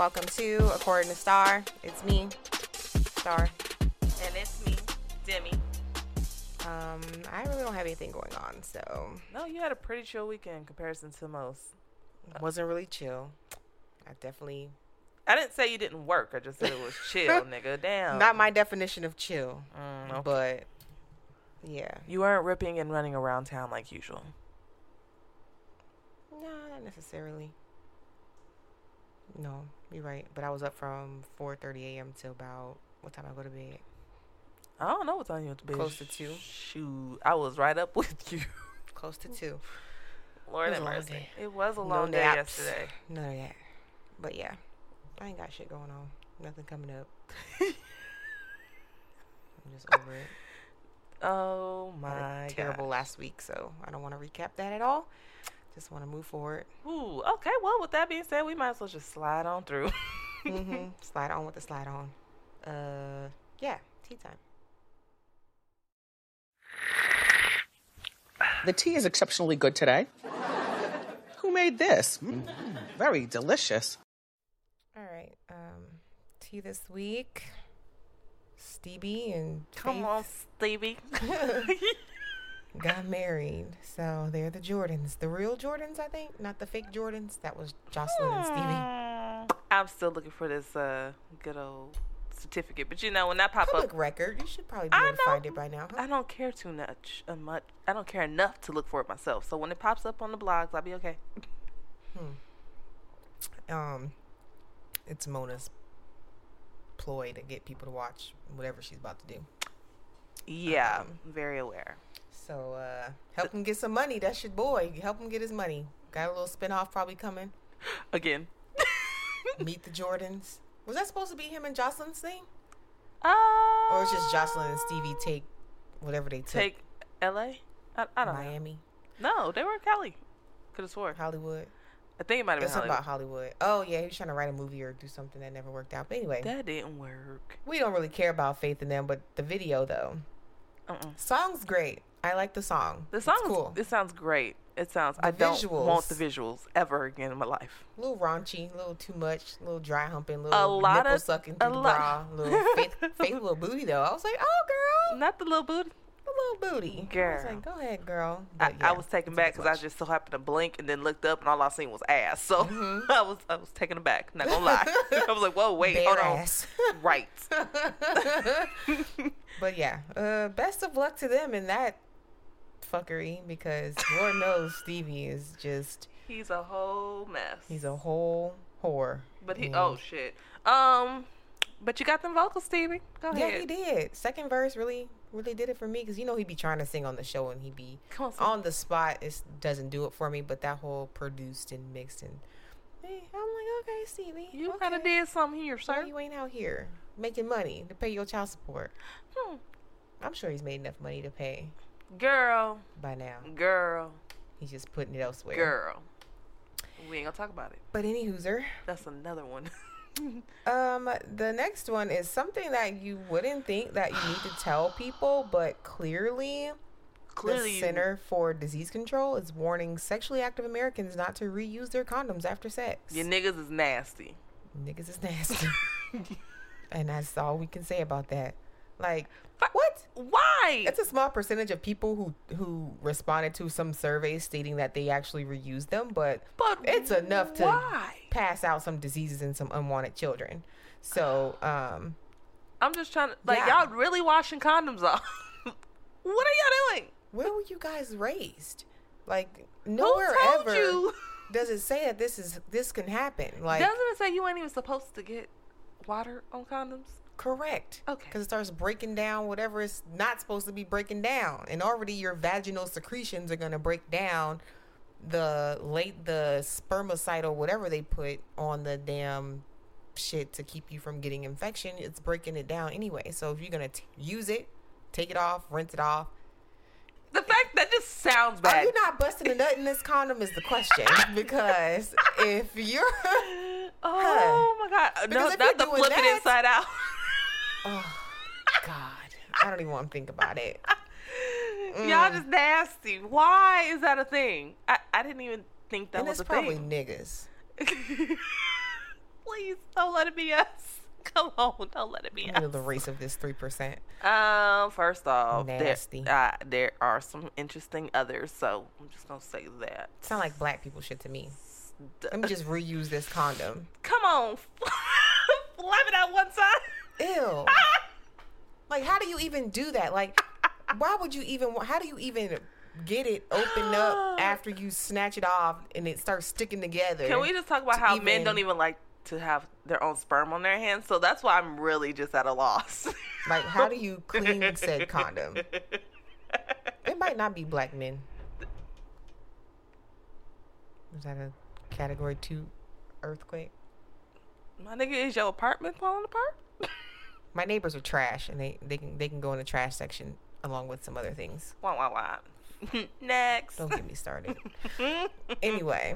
Welcome to According to Star. It's me, Star. And it's me, Demi. I really don't have anything going on, so No, you had a pretty chill weekend in comparison to most. it wasn't really chill. I didn't say you didn't work. I just said it was chill, nigga. Damn. not my definition of chill, Okay. but yeah. You weren't ripping and running around town like usual. No, not necessarily. No, you're right. But I was up from 4:30 a.m. till about what time I go to bed? I don't know what time you went to bed. Close to 2. Shoot, I was right up with you. Close to 2. Lord It was have a long mercy. day. It was a No long day naps. yesterday. None of that. But yeah, I ain't got shit going on. Nothing coming up. I'm just over it. Oh Had my a terrible God. last week, so I don't want to recap that at all. Just want to move forward. Ooh, okay. Well, with that being said, we might as well just slide on through. Slide on with the slide on. Yeah, tea time. The tea is exceptionally good today. Who made this? Very delicious. All right. Tea this week. Stevie and Come Faith on, Stevie. got married. So they're the Jordans. The real Jordans, I think. Not the fake Jordans. That was Jocelyn and Stevie. I'm still looking for this good old certificate, but you know when that pop Public up, record. You should probably be I able to know. find it by now. Huh? I don't care too much. I don't care enough to look for it myself. So when it pops up on the blogs, I'll be okay. It's Mona's ploy to get people to watch whatever she's about to do. Yeah, very aware. So help him get some money. That's your boy. Help him get his money. Got a little spinoff probably coming. Again. Meet the Jordans. Was that supposed to be him and Jocelyn's thing? Or Or it's just Jocelyn and Stevie take whatever they took? take L.A. I don't know. Miami, No, they were in Cali. Could have swore. Hollywood. I think it might have been It's Hollywood. about Hollywood. Oh, yeah. He was trying to write a movie or do something that never worked out. But anyway, That didn't work. we don't really care about Faith in them, but the video, though. Song's great. I like the song. The song It's cool. It sounds great. It sounds. The I don't visuals. want the visuals ever again in my life. A little raunchy, a little too much, a little dry humping, a A little lot nipple of- sucking a through the lot- bra, little faith little booty though. I was like, oh girl, Not the little booty. a little booty. I Girl. was like, go ahead, girl. I But yeah, was taken it's a back bit because I much. just so happened to blink and then looked up and all I seen was ass. So I was taken aback. Not gonna lie. I was like, whoa, wait, Bare hold on. ass. Right. But yeah, best of luck to them in that fuckery because Lord knows Stevie is just He's a whole mess. he's a whole whore. But he. And- Oh shit. But you got them vocals, Stevie. Go yeah, ahead. he did. Second verse really did it for me because he'd be trying to sing on the show and he'd be Come on, Stevie. on the spot. It doesn't do it for me, but that whole produced and mixed and hey, I'm like, okay, Stevie, You okay. kind of did something here, Why sir. you ain't out here making money to pay your child support? Hmm. I'm sure he's made enough money to pay Girl. by now. Girl. He's just putting it elsewhere. Girl. We ain't gonna talk about it. But any hooser. That's another one. The next one is something that you wouldn't think that you need to tell people, but clearly Clearly, the Center for Disease Control is warning sexually active Americans not to reuse their condoms after sex. your niggas is nasty. Niggas is nasty. And that's all we can say about that. Like, what? Why? It's a small percentage of people who responded to some surveys stating that they actually reuse them, but it's enough to why? pass out some diseases in some unwanted children. So, I'm just trying to Yeah. y'all really washing condoms off. What are y'all doing? where were you guys raised? Like, nowhere Who told ever you? does it say that this can happen. Like, Doesn't it say you ain't even supposed to get water on condoms? correct. Okay. Because it starts breaking down whatever it's not supposed to be breaking down. And already your vaginal secretions are going to break down the spermicide or whatever they put on the damn shit to keep you from getting infection. It's breaking it down anyway. So if you're going to use it, take it off, rinse it off. The fact that just sounds Are bad. you not busting a nut in this condom is the question. Because if you're... Oh my god! No, Because if not you're the doing flip it that- inside out. Oh, God. I don't even want to think about it. Y'all just nasty. Why is that a thing? I didn't even think that And was it's a probably thing. niggas. Well, Please don't let it be us. Come on, don't let it be us. The race of this 3%. First off, Nasty. there are some interesting others, so I'm just gonna say that. Sound like black people shit to me. Let me just reuse this condom. Come on, flap it out one side. Ew. Like, how do you even do that? Like, why would you even? How do you even get it opened up after you snatch it off and it starts sticking together? Can we just talk about how men don't even like to have their own sperm on their hands? So that's why I'm really just at a loss. Like, how do you clean said condom? It might not be black men. Is that a category 2 earthquake? My nigga, is your apartment falling apart? My neighbors are trash, and they can go in the trash section along with some other things. Wah, wah, wah. Next. Don't get me started. Anyway.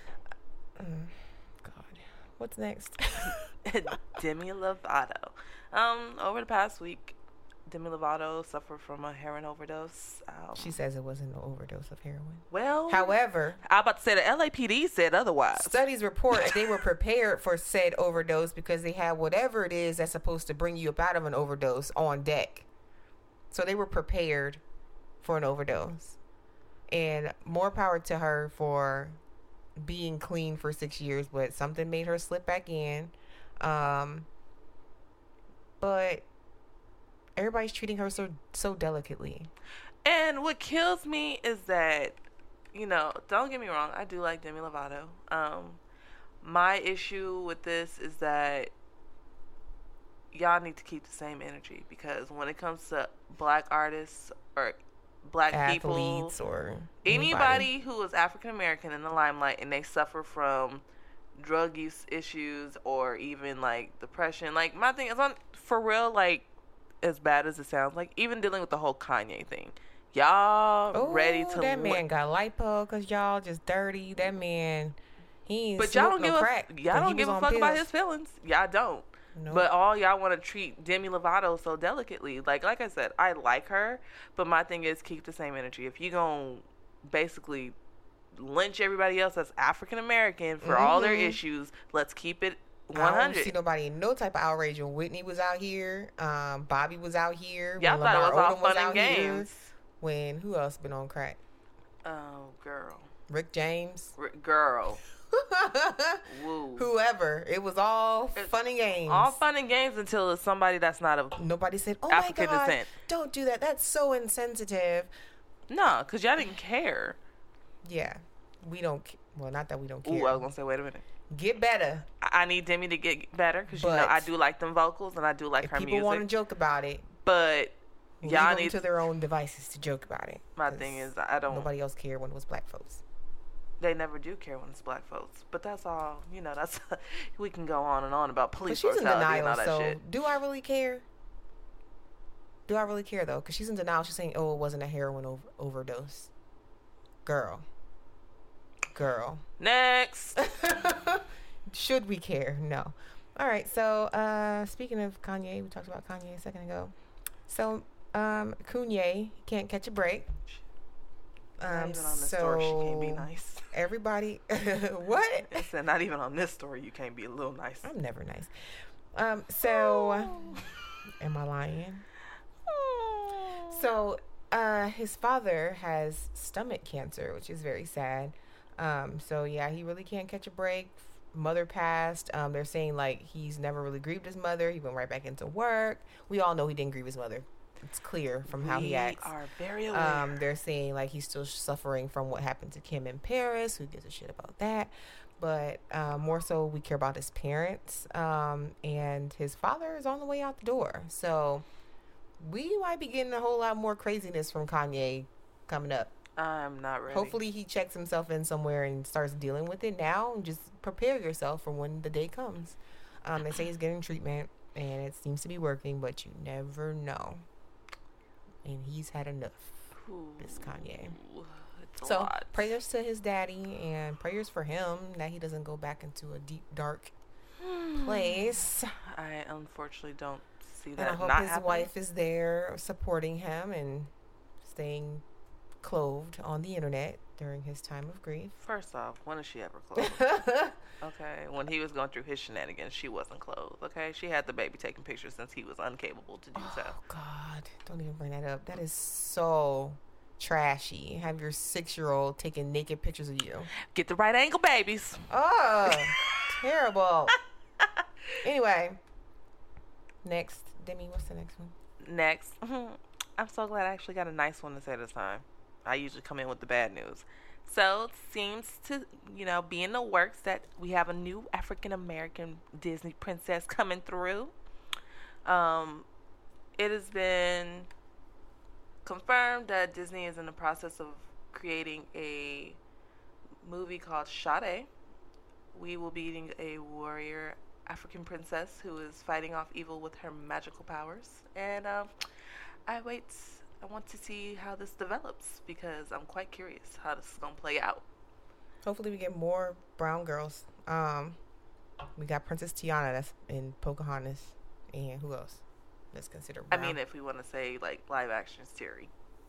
God. What's next? Demi Lovato. Over the past week, Demi Lovato suffered from a heroin overdose. She says it wasn't an overdose of heroin. Well, however, I'm about to say the LAPD said otherwise. Studies report that they were prepared for said overdose because they had whatever it is that's supposed to bring you up out of an overdose on deck. So they were prepared for an overdose. And more power to her for being clean for 6 years, but something made her slip back in. But everybody's treating her so delicately. And what kills me is that, don't get me wrong, I do like Demi Lovato. My issue with this is that y'all need to keep the same energy, because when it comes to black artists or black athletes people or anybody who is African American in the limelight and they suffer from drug use issues or even like depression, like my thing is for real, like, as bad as it sounds, like even dealing with the whole Kanye thing, y'all ready to that man got lipo because y'all just dirty. That man, he ain't but y'all don't no give crack. y'all don't give a fuck about his feelings. Y'all don't. Nope. But all y'all want to treat Demi Lovato so delicately. Like I said, I like her, but my thing is keep the same energy. If you gonna basically lynch everybody else that's African American for all their issues, let's keep it 100. I don't see nobody in no type of outrage when Whitney was out here. Bobby was out here. Y'all thought it was all fun and games. When who else been on crack? Oh, girl. Rick James. Girl. Woo. Whoever. It was all fun and games. All fun and games until it's somebody that's not of nobody said, "Oh African my God, descent. Don't do that. That's so insensitive." No, because y'all didn't care. Yeah, we don't. Well, not that we don't care. Ooh, I was gonna say, wait a minute. Get better. I need Demi to get better because I do like them vocals and I do like her music. People want to joke about it, but y'all need to their own devices to joke about it. My thing is, I don't. Nobody else cared when it was black folks. They never do care when it's black folks, but that's all. That's we can go on and on about police she's in brutality denial, and all that so shit. Do I really care? Do I really care though? Because she's in denial. She's saying, "Oh, it wasn't a heroin overdose." Girl. Next. Should we care? No. All right. So, speaking of Kanye, we talked about Kanye a second ago. So, Kanye can't catch a break. Not even on this story, she can't be nice. Everybody, what? I said, not even on this story, you can't be a little nice. I'm never nice. Am I lying? So, his father has stomach cancer, which is very sad. So yeah, he really can't catch a break. Mother passed. They're saying like he's never really grieved his mother. He went right back into work. We all know he didn't grieve his mother. It's clear from how he acts. We are very aware. They're saying like he's still suffering from what happened to Kim in Paris. Who gives a shit about that? But more so, we care about his parents. And his father is on the way out the door. So we might be getting a whole lot more craziness from Kanye coming up. I'm not ready. Hopefully he checks himself in somewhere and starts dealing with it now, and just prepare yourself for when the day comes. They say he's getting treatment and it seems to be working, but you never know. And he's had enough. This Kanye. So prayers to his daddy and prayers for him that he doesn't go back into a deep dark place. I unfortunately don't see and that. I hope not his happening. wife is there supporting him and staying clothed on the internet during his time of grief. First off, when is she ever clothed? Okay, when he was going through his shenanigans, she wasn't clothed. Okay, she had the baby taking pictures since he was incapable to do so. Oh God, don't even bring that up. That is so trashy. Have your 6-year-old taking naked pictures of you. Get the right angle, babies. Oh, terrible. Anyway, next, Demi, what's the next one? Next, I'm so glad I actually got a nice one to say this time. I usually come in with the bad news. So it seems to, be in the works that we have a new African American Disney princess coming through. It has been confirmed that Disney is in the process of creating a movie called Sade. We will be meeting a warrior African princess who is fighting off evil with her magical powers. And I want to see how this develops because I'm quite curious how this is going to play out. Hopefully we get more brown girls. We got Princess Tiana that's in Pocahontas. And who else? That's considered brown. I mean, if we want to say, like, live action, Shuri.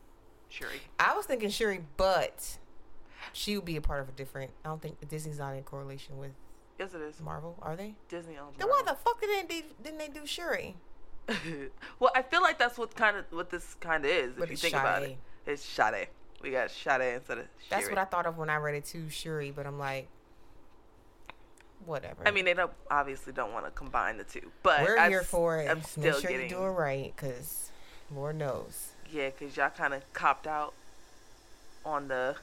I was thinking Shuri, but she would be a part of a different... I don't think... Disney's not in correlation with... Yes, it is. Marvel, are they? Disney owns Then Marvel. why the fuck didn't they do Shuri? Well, I feel like that's what this kind of is. But If you it's think about Sade. it, it's Sade. We got Sade instead of Shuri. That's what I thought of when I read it too, Shuri. But I'm like, whatever. I mean, they obviously don't want to combine the two, but we're here for it. I'm Make still sure getting. you do it right, cause Lord knows. Yeah, because y'all kind of copped out on the.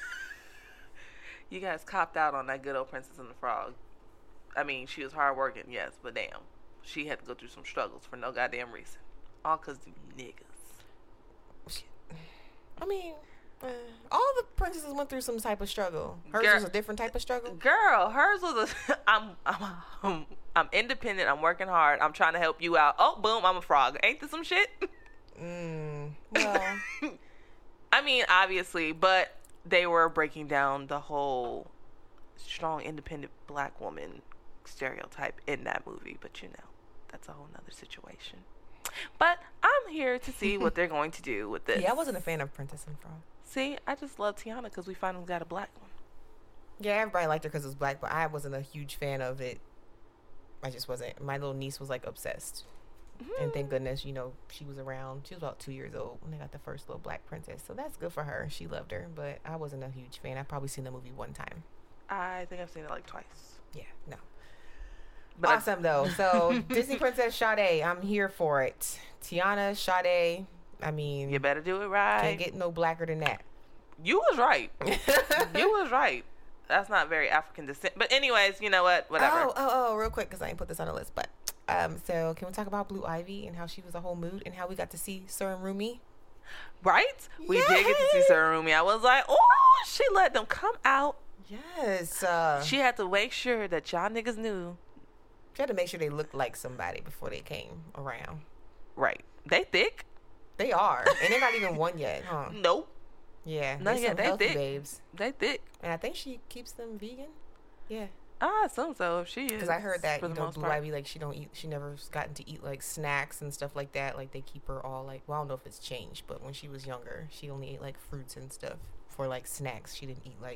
You guys copped out on that good old Princess and the Frog. I mean, she was hardworking, yes, but damn, she had to go through some struggles for no goddamn reason. All because of niggas. I mean, all the princesses went through some type of struggle. Hers Girl- was a different type of struggle. Girl, hers was a. I'm independent. I'm working hard. I'm trying to help you out. Oh, boom! I'm a frog. Ain't this some shit? Well, I mean, obviously, but they were breaking down the whole strong, independent black woman stereotype in that movie. But that's a whole nother situation. But I'm here to see what they're going to do with this. yeah, I wasn't a fan of Princess and Frog. See, I just love Tiana because we finally got a black one. Yeah, everybody liked her because it was black, but I wasn't a huge fan of it. I just wasn't. My little niece was like obsessed. And thank goodness, she was around. She was about 2 years old when they got the first little black princess. So that's good for her. She loved her, but I wasn't a huge fan. I've probably seen the movie one time. I think I've seen it like twice. Yeah, no. But Awesome, though. So, Disney Princess Sade, I'm here for it. Tiana, Sade, I mean... You better do it right. Can't get no blacker than that. You was right. You was right. That's not very African descent. But anyways, you know what? Whatever. Oh, real quick, because I didn't put this on the list. But, so can we talk about Blue Ivy and how she was a whole mood and how we got to see Sir and Rumi? Right? We did get to see Sir Rumi. I was like, oh, she let them come out. Yes. She had to make sure that y'all niggas knew. She had to make sure they looked like somebody before they came around. Right. They thick. They are. And they're not even one yet, huh? Nope. Yeah. No, They yeah, some they healthy thick. babes. They thick. And I think she keeps them vegan. Yeah. I assume so if she is. Because I heard that, for the most Blue part. Ivy, like, she never's gotten to eat, like, snacks and stuff like that. Like, they keep her all, like, well, I don't know if it's changed, but when she was younger, she only ate, like, fruits and stuff for, like, snacks. She didn't eat, like,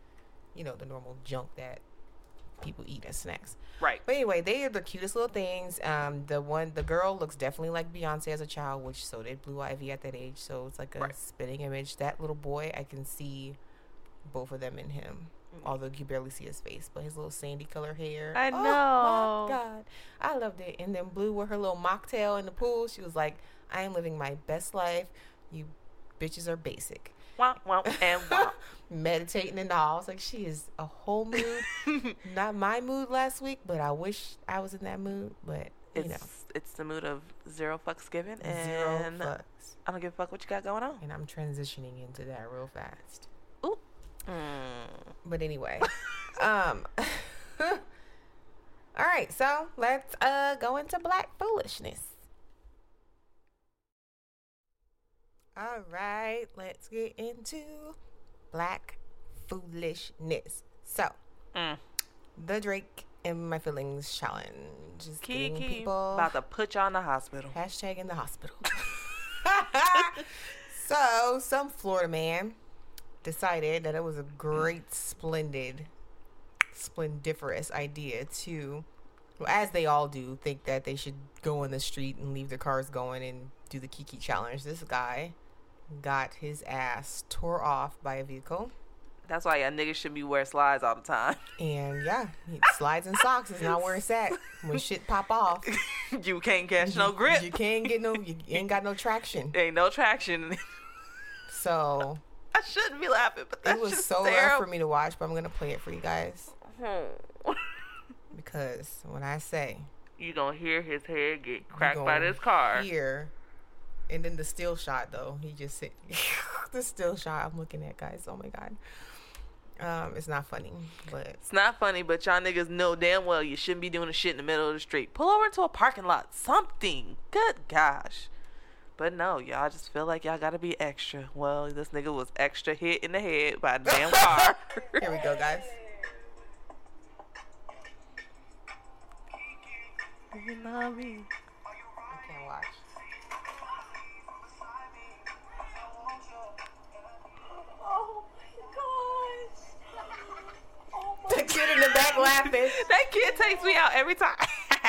the normal junk that people eat as snacks. Right. But anyway, they are the cutest little things. The girl looks definitely like Beyonce as a child, which so did Blue Ivy at that age. So it's like a spitting image. That little boy, I can see both of them in him. Although you barely see his face, but his little sandy color hair. I know. Oh my God. I loved it. And then Blue with her little mocktail in the pool. She was like, I am living my best life. You bitches are basic. Womp, womp, and womp. Meditating and all. I was like, she is a whole mood. Not my mood last week, but I wish I was in that mood. But, It's the mood of zero fucks given. And zero fucks. I don't give a fuck what you got going on. And I'm transitioning into that real fast. Ooh. But anyway. All right, so let's go into Black foolishness. All right, let's get into Black foolishness. So, the Drake in My Feelings challenge is getting Kiki people about to put you on the hospital. hashtag in the hospital. So, some Florida man decided that it was a great, splendiferous idea to, well, as they all do, think that they should go in the street and leave their cars going and do the Kiki challenge. This guy got his ass tore off by a vehicle. That's why y'all niggas should be wearing slides all the time. And yeah, slides and socks is not where it's at. When shit pop off, You can't catch no grip. you can't get you ain't got no traction. Ain't no traction. So I shouldn't be laughing, but that's it was just so rough terrible. for me to watch, but I'm gonna play it for you guys because when I say You gonna hear his head get you cracked by gonna this car. here, and then the still shot though, he just said the still shot I'm looking at, guys. Oh my god. It's not funny, but It's not funny, but y'all niggas know damn well you shouldn't be doing the shit in the middle of the street. Pull over into a parking lot. Something. Good gosh. But no, y'all just feel like y'all gotta be extra. Well, this nigga was extra hit in the head by a damn car. here we go, guys. You know me. I can't watch. Oh my gosh. The kid in the back laughing. That kid takes me out every time.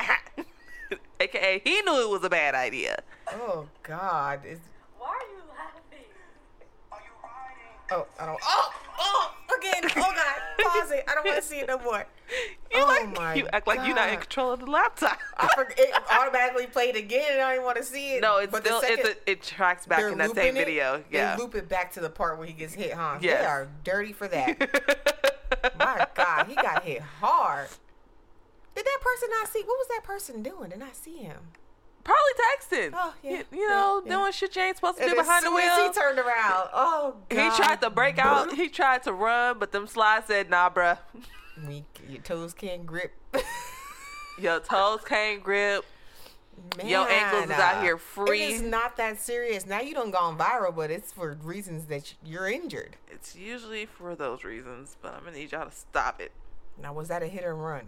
AKA, he knew it was a bad idea. Oh God. Why are you laughing? Oh, I don't. Oh, again. Oh God. Pause it. I don't want to see it no more. You My you act like you're not in God. control of the laptop. I forgot. It automatically played again, and I don't even want to see it. No, it's But the still second it tracks back they're in that looping same it, video. Yeah. They loop it back to the part where he gets hit, huh? Yes. They are dirty for that. My God, he got hit hard. Did that person not see? What was that person doing? Did not see him? Probably texting. Oh, yeah, You know, yeah. doing shit you ain't supposed to And do as behind the soon as wheel. he turned around, oh God. He tried to break out. He tried to run, but them slides said, nah, bruh. Weak. Your toes can't grip. Your toes can't grip. Man, Your ankles is out here free. It is not that serious. Now you done gone viral, but it's for reasons that you're injured. It's usually for those reasons, but I'm going to need y'all to stop it. Now, was that a hit or run?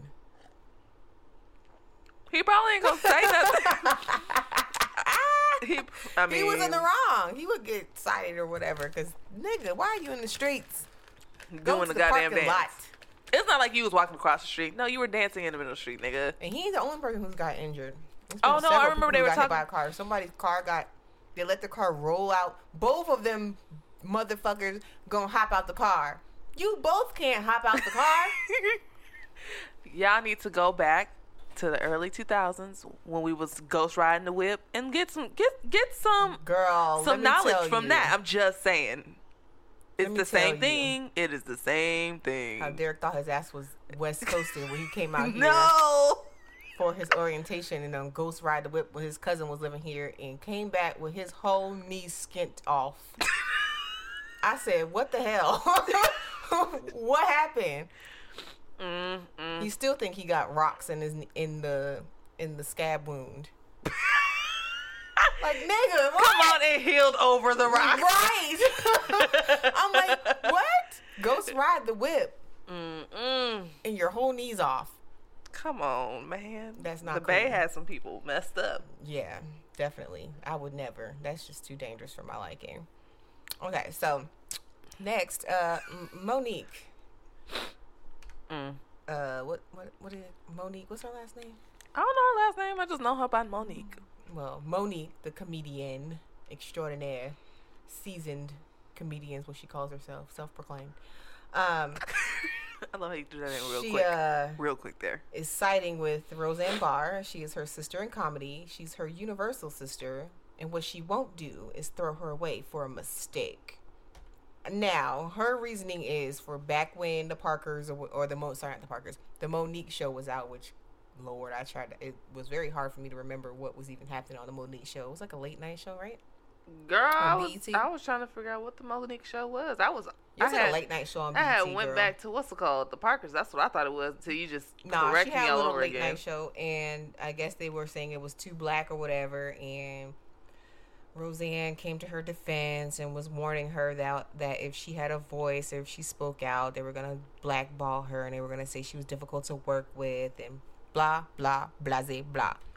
He probably ain't going to say nothing. He was in the wrong. He would get cited or whatever. Because, nigga, why are you in the streets? Go doing to the the goddamn parking dance. lot. It's not like you was walking across the street. No, you were dancing in the middle of the street, nigga. And he ain't the only person who's got injured. There's Oh, been no, I several remember people they who were got hit talking- by a car. Somebody's car they let the car roll out. Both of them motherfuckers gonna hop out the car. You both can't hop out the car. Y'all need to go back to the early 2000s when we was ghost riding the whip and get some Girl, let me knowledge tell from you that. I'm just saying. It's me the tell same you. thing. It is the same thing. How Derek thought his ass was West Coasting when he came out here No. for his orientation and Ghost Ride the Whip when his cousin was living here and came back with his whole knee skint off. I said, what the hell? What happened? You still think he got rocks in his in the scab wound? Like, nigga, what? Come on, it healed over the rock. Right. I'm like, what? Ghost Ride the Whip Mm-mm. and your whole knee's off. Come on, man. That's not The Bay cool. had some people messed up. Yeah, definitely. I would never. That's just too dangerous for my liking. Okay, so next, Monique. What is Monique? What's her last name? I don't know her last name. I just know her by Monique. Well, Monique, the comedian extraordinaire, seasoned comedian is what she calls herself, self-proclaimed. I love how you do that in She, real quick. Real quick there. is siding with Roseanne Barr. She is her sister in comedy. She's her universal sister. And what she won't do is throw her away for a mistake. Now, her reasoning is for back when the Parkers, the Monique show was out, which, Lord, it was very hard for me to remember what was even happening on the Monique show. It was like a late night show, right? Girl, I BET? was trying to figure out what the Monique show was. It was a late night show on BET, I had went girl. back to what's it called, the Parkers. That's what I thought it was until you just Nah, correct she me had a all little over late again. night show, and I guess they were saying it was too black or whatever, and Roseanne came to her defense and was warning her that if she had a voice or if she spoke out, they were going to blackball her and they were going to say she was difficult to work with and blah, blah, blase, blah.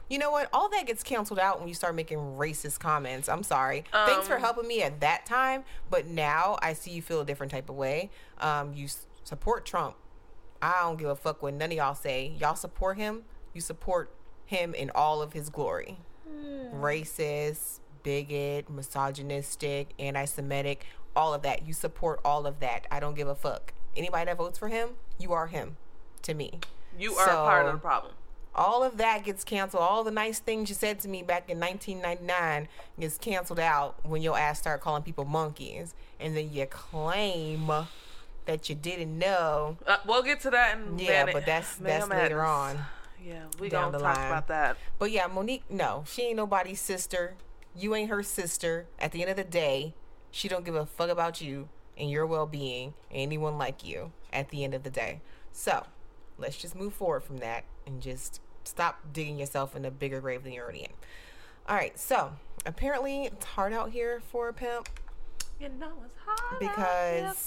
You know what? All that gets canceled out when you start making racist comments. I'm sorry. Thanks for helping me at that time, but now I see you feel a different type of way. You support Trump. I don't give a fuck what none of y'all say. Y'all support him. You support him in all of his glory. Racist, bigot, misogynistic, anti-Semitic, all of that. You support all of that. I don't give a fuck. Anybody that votes for him, you are him to me. You are a part of the problem. All of that gets canceled. All the nice things you said to me back in 1999 gets canceled out when your ass start calling people monkeys. And then you claim that you didn't know. We'll get to that in but that's later on. Yeah, we gonna talk about that. But yeah, Monique, no, she ain't nobody's sister. You ain't her sister. At the end of the day, she don't give a fuck about you and your well-being and anyone like you at the end of the day. So let's just move forward from that and just stop digging yourself in a bigger grave than you're already in. All right, so apparently it's hard out here for a pimp. You know it's hard because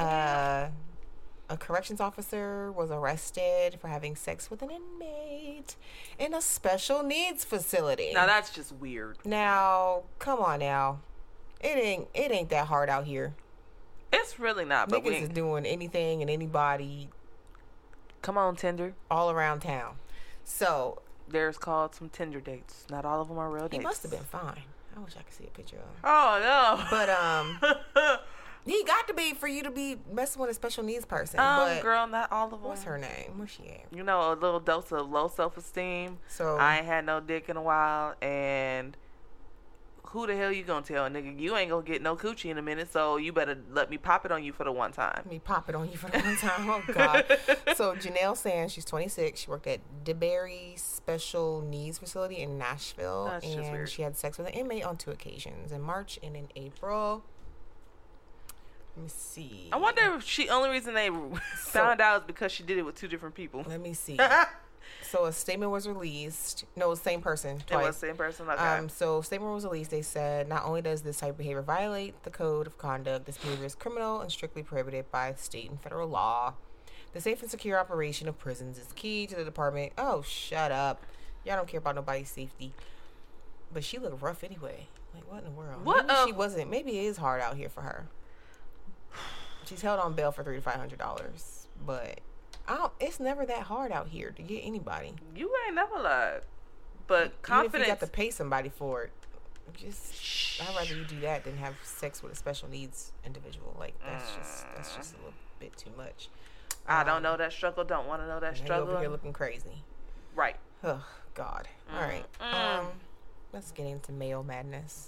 a corrections officer was arrested for having sex with an inmate in a special needs facility. Now that's just weird. Now, come on now. It ain't that hard out here. It's really not. But niggas is doing anything and anybody. Come on, Tinder. All around town. So there's called some Tinder dates. Not all of them are real dates. He must have been fine. I wish I could see a picture of him. Oh no. But he got to be for you to be messing with a special needs person. But girl, not all of them. What's her name? Where's she at? You know, a little dose of low self-esteem. So I ain't had no dick in a while, and who the hell you gonna tell, nigga? You ain't gonna get no coochie in a minute, so you better let me pop it on you for the one time. Let me pop it on you for the one time. Oh God. So Janelle Sands, she's 26. She worked at DeBerry Special Needs Facility in Nashville, and she had sex with an inmate on 2 occasions, in March and in April. Let me see. I wonder if only reason they found out is because she did it with 2 different people. Let me see. So a statement was released. No, same person. Twice. It was the same person. Okay. So a statement was released. They said not only does this type of behavior violate the code of conduct, this behavior is criminal and strictly prohibited by state and federal law. The safe and secure operation of prisons is key to the department. Oh, shut up. Y'all don't care about nobody's safety. But she looked rough anyway. Like, what in the world? What? Maybe she wasn't. Maybe it is hard out here for her. She's held on bail for $300 to $500, but it's never that hard out here to get anybody. You ain't never lied. But confidence. Even if you got to pay somebody for it, I'd rather you do that than have sex with a special needs individual. Like that's just a little bit too much. I don't know that struggle. Don't want to know that struggle. You're over here looking crazy. Right. Oh God. All right. Let's get into male madness.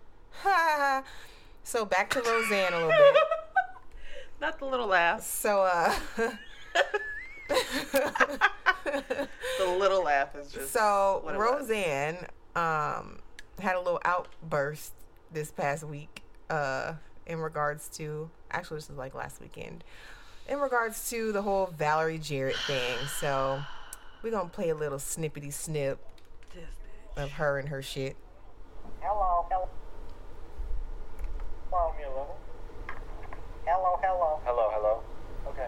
So back to Roseanne a little bit. Not the little laugh. So the little laugh is just so Roseanne had a little outburst this past week in regards to, actually this was like last weekend, in regards to the whole Valerie Jarrett thing. So we're gonna play a little snippety snip of her and her shit. Hello. Hello. Okay.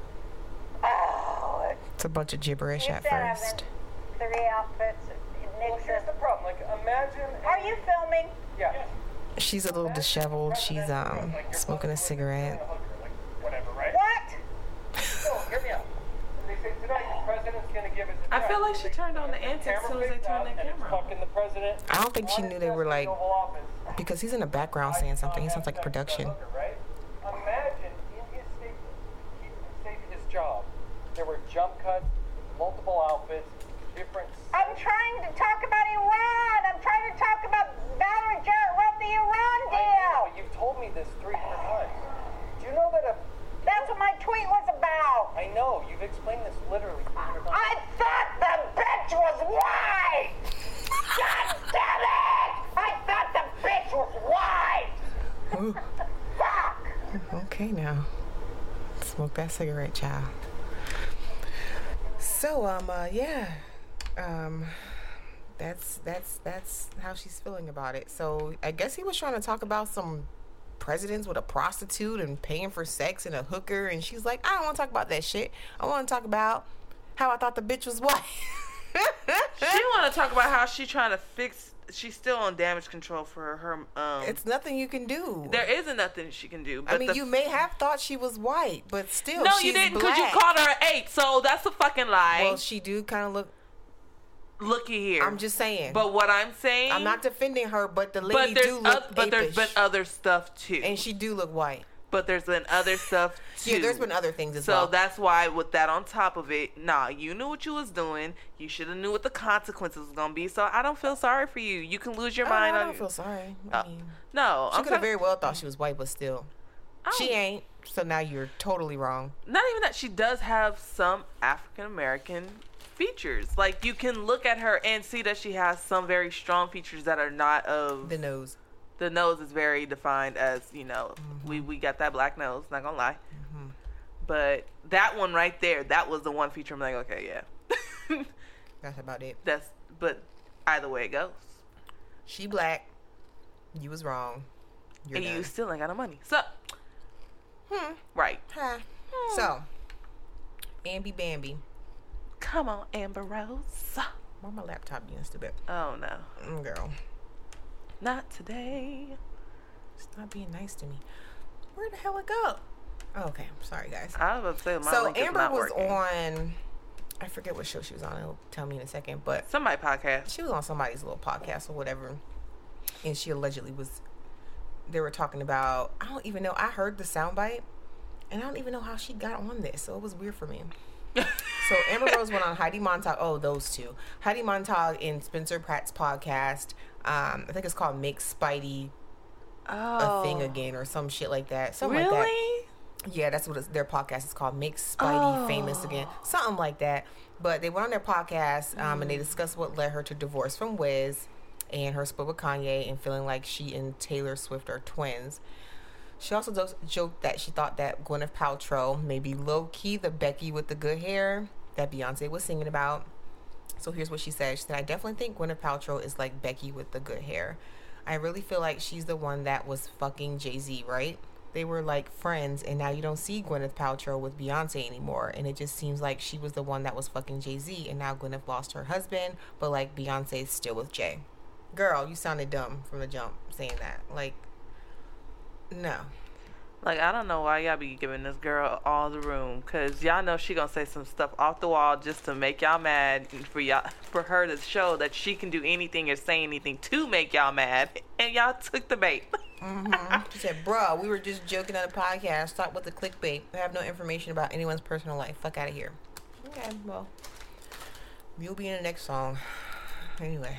Oh, it's a bunch of gibberish at first. 3 outfits. Well, here's the problem. Like, imagine. Are you filming? Yeah. She's a little disheveled. She's smoking a cigarette. Whatever, right? What? So, hear me out. They say tonight the president's gonna give us. I feel like she turned on the antics as soon as they turned that camera on. I don't think she knew they were like, because he's in the background saying something. He sounds like production. Imagine in his statement, he saved his job. There were jump cuts, multiple outfits, different. I'm trying to talk about Iran. I'm trying to talk about Valerie Jarrett wrote the Iran deal. I know, but you've told me this 300 times. Do you know that that's what my tweet was about. I know. You've explained this literally 300 times. I thought the bitch was white. God damn it! I thought the bitch was white. Fuck. Okay, now smoke that cigarette, child. So, that's how she's feeling about it. So, I guess he was trying to talk about some presidents with a prostitute and paying for sex and a hooker, and she's like, I don't want to talk about that shit. I want to talk about how I thought the bitch was white. She want to talk about how she trying to fix. She's still on damage control for her. It's nothing you can do. There isn't nothing she can do. But I mean, you may have thought she was white, but still, no, she's you didn't, black. because you called her an 8. So that's a fucking lie. Well, she do kind of look. Looky here. I'm just saying. But what I'm saying, I'm not defending her, but the lady do look but there's apish. been other stuff too. And she do look white. But there's been other stuff too. Yeah, there's been other things as well. So that's why with that on top of it, you knew what you was doing. You should have knew what the consequences was gonna be. So I don't feel sorry for you. You can lose your mind. I don't feel sorry. I mean, no, she could have very well thought she was white, but still, she ain't. So now you're totally wrong. Not even that. She does have some African American features. Like, you can look at her and see that she has some very strong features that are not of The nose. The nose is very defined as, we got that black nose, not gonna lie. But that one right there, that was the one feature I'm like, okay, yeah. That's about it. But either way it goes. She black. You was wrong. You're and done. you still ain't got no money. So, right. Huh. So, Ambi Bambi. Come on, Amber Rose. Why my laptop being stupid? Oh, no. Girl. Not today. Stop being nice to me. Where the hell it go? Oh, okay. Sorry, guys. I was about to say, my so link is Amber not was working. on, I forget what show she was on. It'll tell me in a second. But somebody podcast. She was on somebody's little podcast or whatever. And she allegedly was, they were talking about, I don't even know. I heard the soundbite. And I don't even know how she got on this. So it was weird for me. So Amber Rose went on Heidi Montag. Oh, those two. Heidi Montag in Spencer Pratt's podcast. I think it's called Make Spidey a Thing Again or some shit like that. Something like that. Yeah, that's what their podcast is called. Make Spidey Famous Again. Something like that. But they went on their podcast and they discussed what led her to divorce from Wiz and her split with Kanye and feeling like she and Taylor Swift are twins. She also joked that she thought that Gwyneth Paltrow may be low-key the Becky with the good hair that Beyonce was singing about. So here's what she said. She said, I definitely think Gwyneth Paltrow is like Becky with the good hair. I really feel like she's the one that was fucking Jay-Z, right? They were like friends, and now you don't see Gwyneth Paltrow with Beyonce anymore. And it just seems like she was the one that was fucking Jay-Z, and now Gwyneth lost her husband, but like Beyonce's still with Jay. Girl, you sounded dumb from the jump saying that. Like, no. Like, I don't know why y'all be giving this girl all the room, because y'all know she gonna say some stuff off the wall just to make y'all mad, and for her to show that she can do anything or say anything to make y'all mad, and y'all took the bait. She said, bruh, we were just joking on the podcast. Stop with the clickbait. I have no information about anyone's personal life. Fuck out of here. Okay, well, you'll be in the next song. Anyway.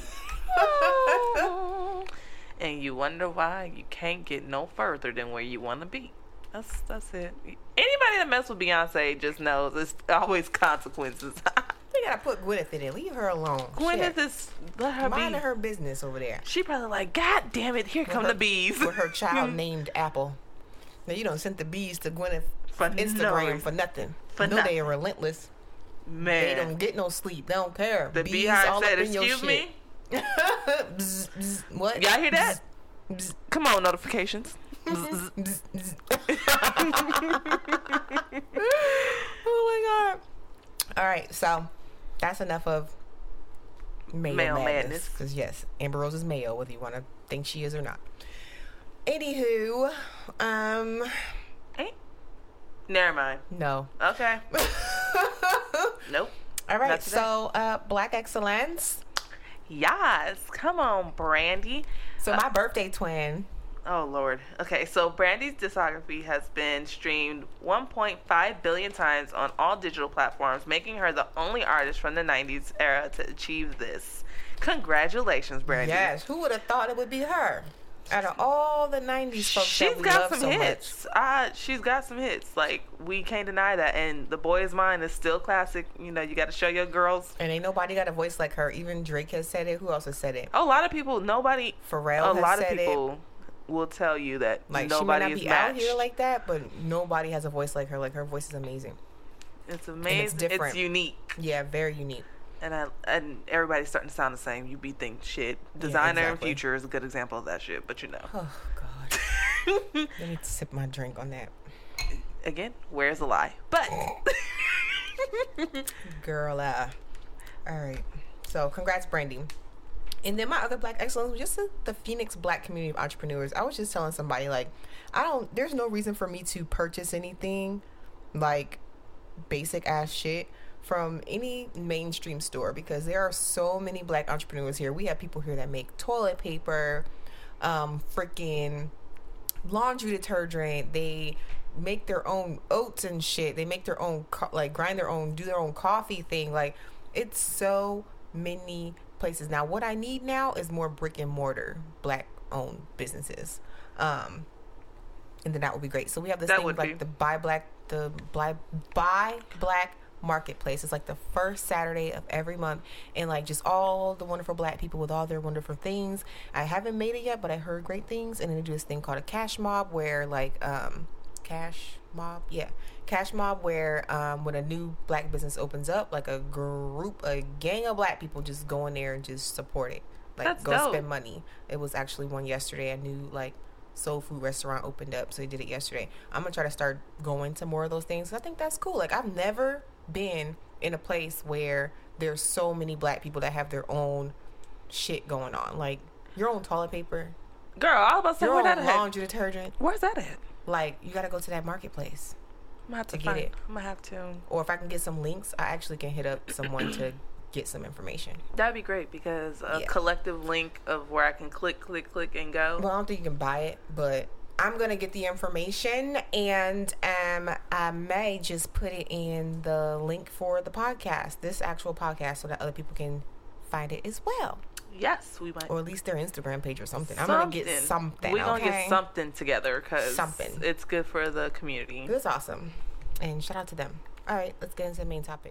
And you wonder why you can't get no further than where you want to be. That's it. Anybody that mess with Beyonce just knows it's always consequences. They gotta put Gwyneth in it. Leave her alone. Gwyneth is, let her minding be. her business over there. She probably like, God damn it, here come the bees. With her child named Apple. Now you don't send the bees to Gwyneth for Instagram for nothing. They are relentless. Man. They don't get no sleep. They don't care. The bees beehive all said, up in your excuse me? shit. Bzz, bzz, what? Y'all hear that? Bzz, bzz. Come on, notifications. Bzz, bzz, bzz. Oh my god. Alright, so that's enough of Mayo madness. Because yes, Amber Rose is Mayo, whether you want to think she is or not. Anywho, Never mind. no. Okay. Nope. Alright, so Black Excellence. Yes. Come on, Brandy. So my birthday twin. Oh, Lord. Okay, so Brandy's discography has been streamed 1.5 billion times on all digital platforms, making her the only artist from the 90s era to achieve this. Congratulations, Brandy. Yes, who would have thought it would be her? Out of all the 90s folks that we love so hits. She's got some hits. Like, we can't deny that. And The Boy Is Mine is still classic. You know, you got to show your girls. And ain't nobody got a voice like her. Even Drake has said it. Who else has said it? A lot of people, Pharrell has said it. Will tell you that like nobody she might not is be matched. out here like that, but nobody has a voice like her. Like, her voice is amazing. It's amazing. It's different. It's unique. Yeah, very unique. And everybody's starting to sound the same. You be thinking shit. Designer and Future is a good example of that shit, but you know. Oh god. Let me sip my drink on that. Again, where's the lie? But girl, all All right. So congrats, Brandy. And then my other Black excellence was just the Phoenix Black community of entrepreneurs. I was just telling somebody, like, there's no reason for me to purchase anything like basic ass shit from any mainstream store, because there are so many Black entrepreneurs here. We have people here that make toilet paper, freaking laundry detergent. They make their own oats and shit. They make their own, grind their own, do their own coffee thing. Like, it's so many places. Now, what I need now is more brick and mortar Black owned businesses. And then that would be great. So we have this thing like the Buy Black Marketplace. It's like the first Saturday of every month, and like just all the wonderful Black people with all their wonderful things. I haven't made it yet, but I heard great things. And then they do this thing called a cash mob, where like cash mob where when a new Black business opens up, like a gang of Black people just go in there and just support it, like That's go dope. spend money. It was actually one yesterday. A new like soul food restaurant opened up, so they did it yesterday. I'm gonna try to start going to more of those things. I think that's cool. Like, I've never been in a place where there's so many Black people that have their own shit going on, like your own toilet paper, Girl, I was about to say, your where that own at? laundry detergent. Where's that at? Like, you gotta go to that marketplace. I'm gonna have to To find get it. I'm gonna have to. Or if I can get some links, I actually can hit up someone to get some information. That'd be great, because a Yeah. collective link of where I can click and go. Well, I don't think you can buy it, but I'm gonna get the information, and I may just put it in the link for the podcast, this actual podcast, so that other people can find it as well, Yes, we might. or at least their Instagram page or something. I'm gonna get something. We're gonna okay? get something together, because Something. it's good for the community. That's awesome, and shout out to them. All right, let's get into the main topic.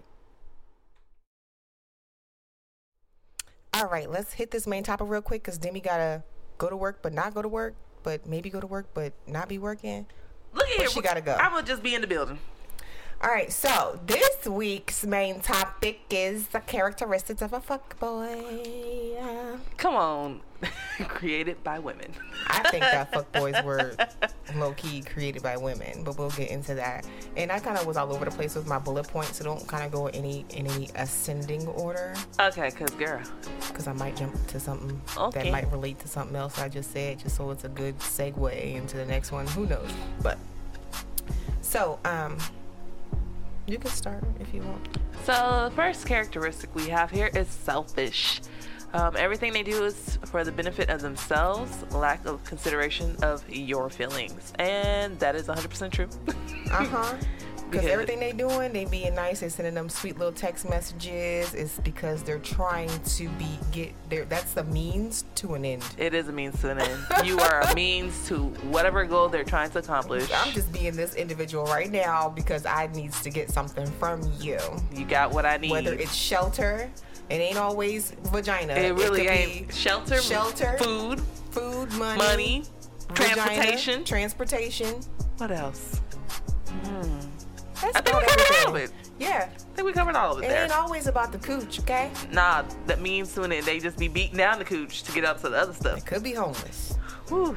All right, let's hit this main topic real quick, because Demi gotta go to work but not go to work, but maybe go to work but not be working. Look at here. she gotta go. I'm gonna just be in the building. All right, so this week's main topic is the characteristics of a fuckboy. Come on. Created by women. I think that fuckboys were low-key created by women, but we'll get into that. And I kind of was all over the place with my bullet points, so don't kind of go in any ascending order, Okay, because girl. because I might jump to something Okay. that might relate to something else I just said, just so it's a good segue into the next one. Who knows? But so you can start if you want. So the first characteristic we have here is selfish. Everything they do is for the benefit of themselves, lack of consideration of your feelings. And that is 100% true. Because Because- everything they doing, they being nice, they sending them sweet little text messages. It's because they're trying to that's the means to an end. It is a means to an end. You are a means to whatever goal they're trying to accomplish. I'm just being this individual right now because I needs to get something from you. You got what I need. Whether it's shelter, it ain't always vagina. it really could ain't. be Shelter, food, money, transportation. Transportation. What else? That's I think about we covered all of everything. it. Yeah. I think we covered all of it It there. ain't always about the cooch, okay? Nah, that means to an end. They just be beating down the cooch to get up to the other stuff. It could be homeless. Whew.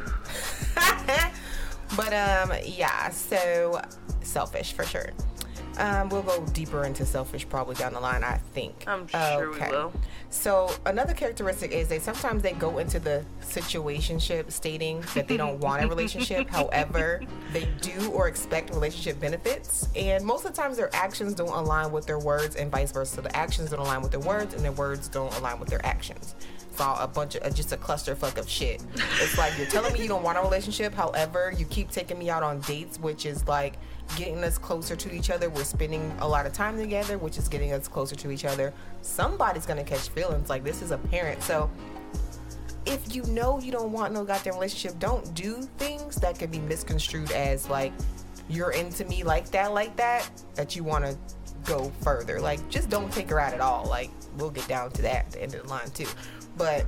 But yeah, so selfish for sure. We'll go deeper into selfish probably down the line, I think. I'm sure we will. So another characteristic is sometimes they go into the situationship stating that they don't want a relationship. However, they do or expect relationship benefits, and most of the times their actions don't align with their words and vice versa. So the actions don't align with their words and their words don't align with their actions. It's all a bunch of just a clusterfuck of shit. It's like, you're telling me you don't want a relationship, however you keep taking me out on dates, which is like getting us closer to each other. We're spending a lot of time together, which is getting us closer to each other. Somebody's gonna catch feelings. Like, this is apparent. So if you know you don't want no goddamn relationship, don't do things that could be misconstrued as like you're into me like that you want to go further. Like, just don't take her out at all. Like, we'll get down to that at the end of the line too, but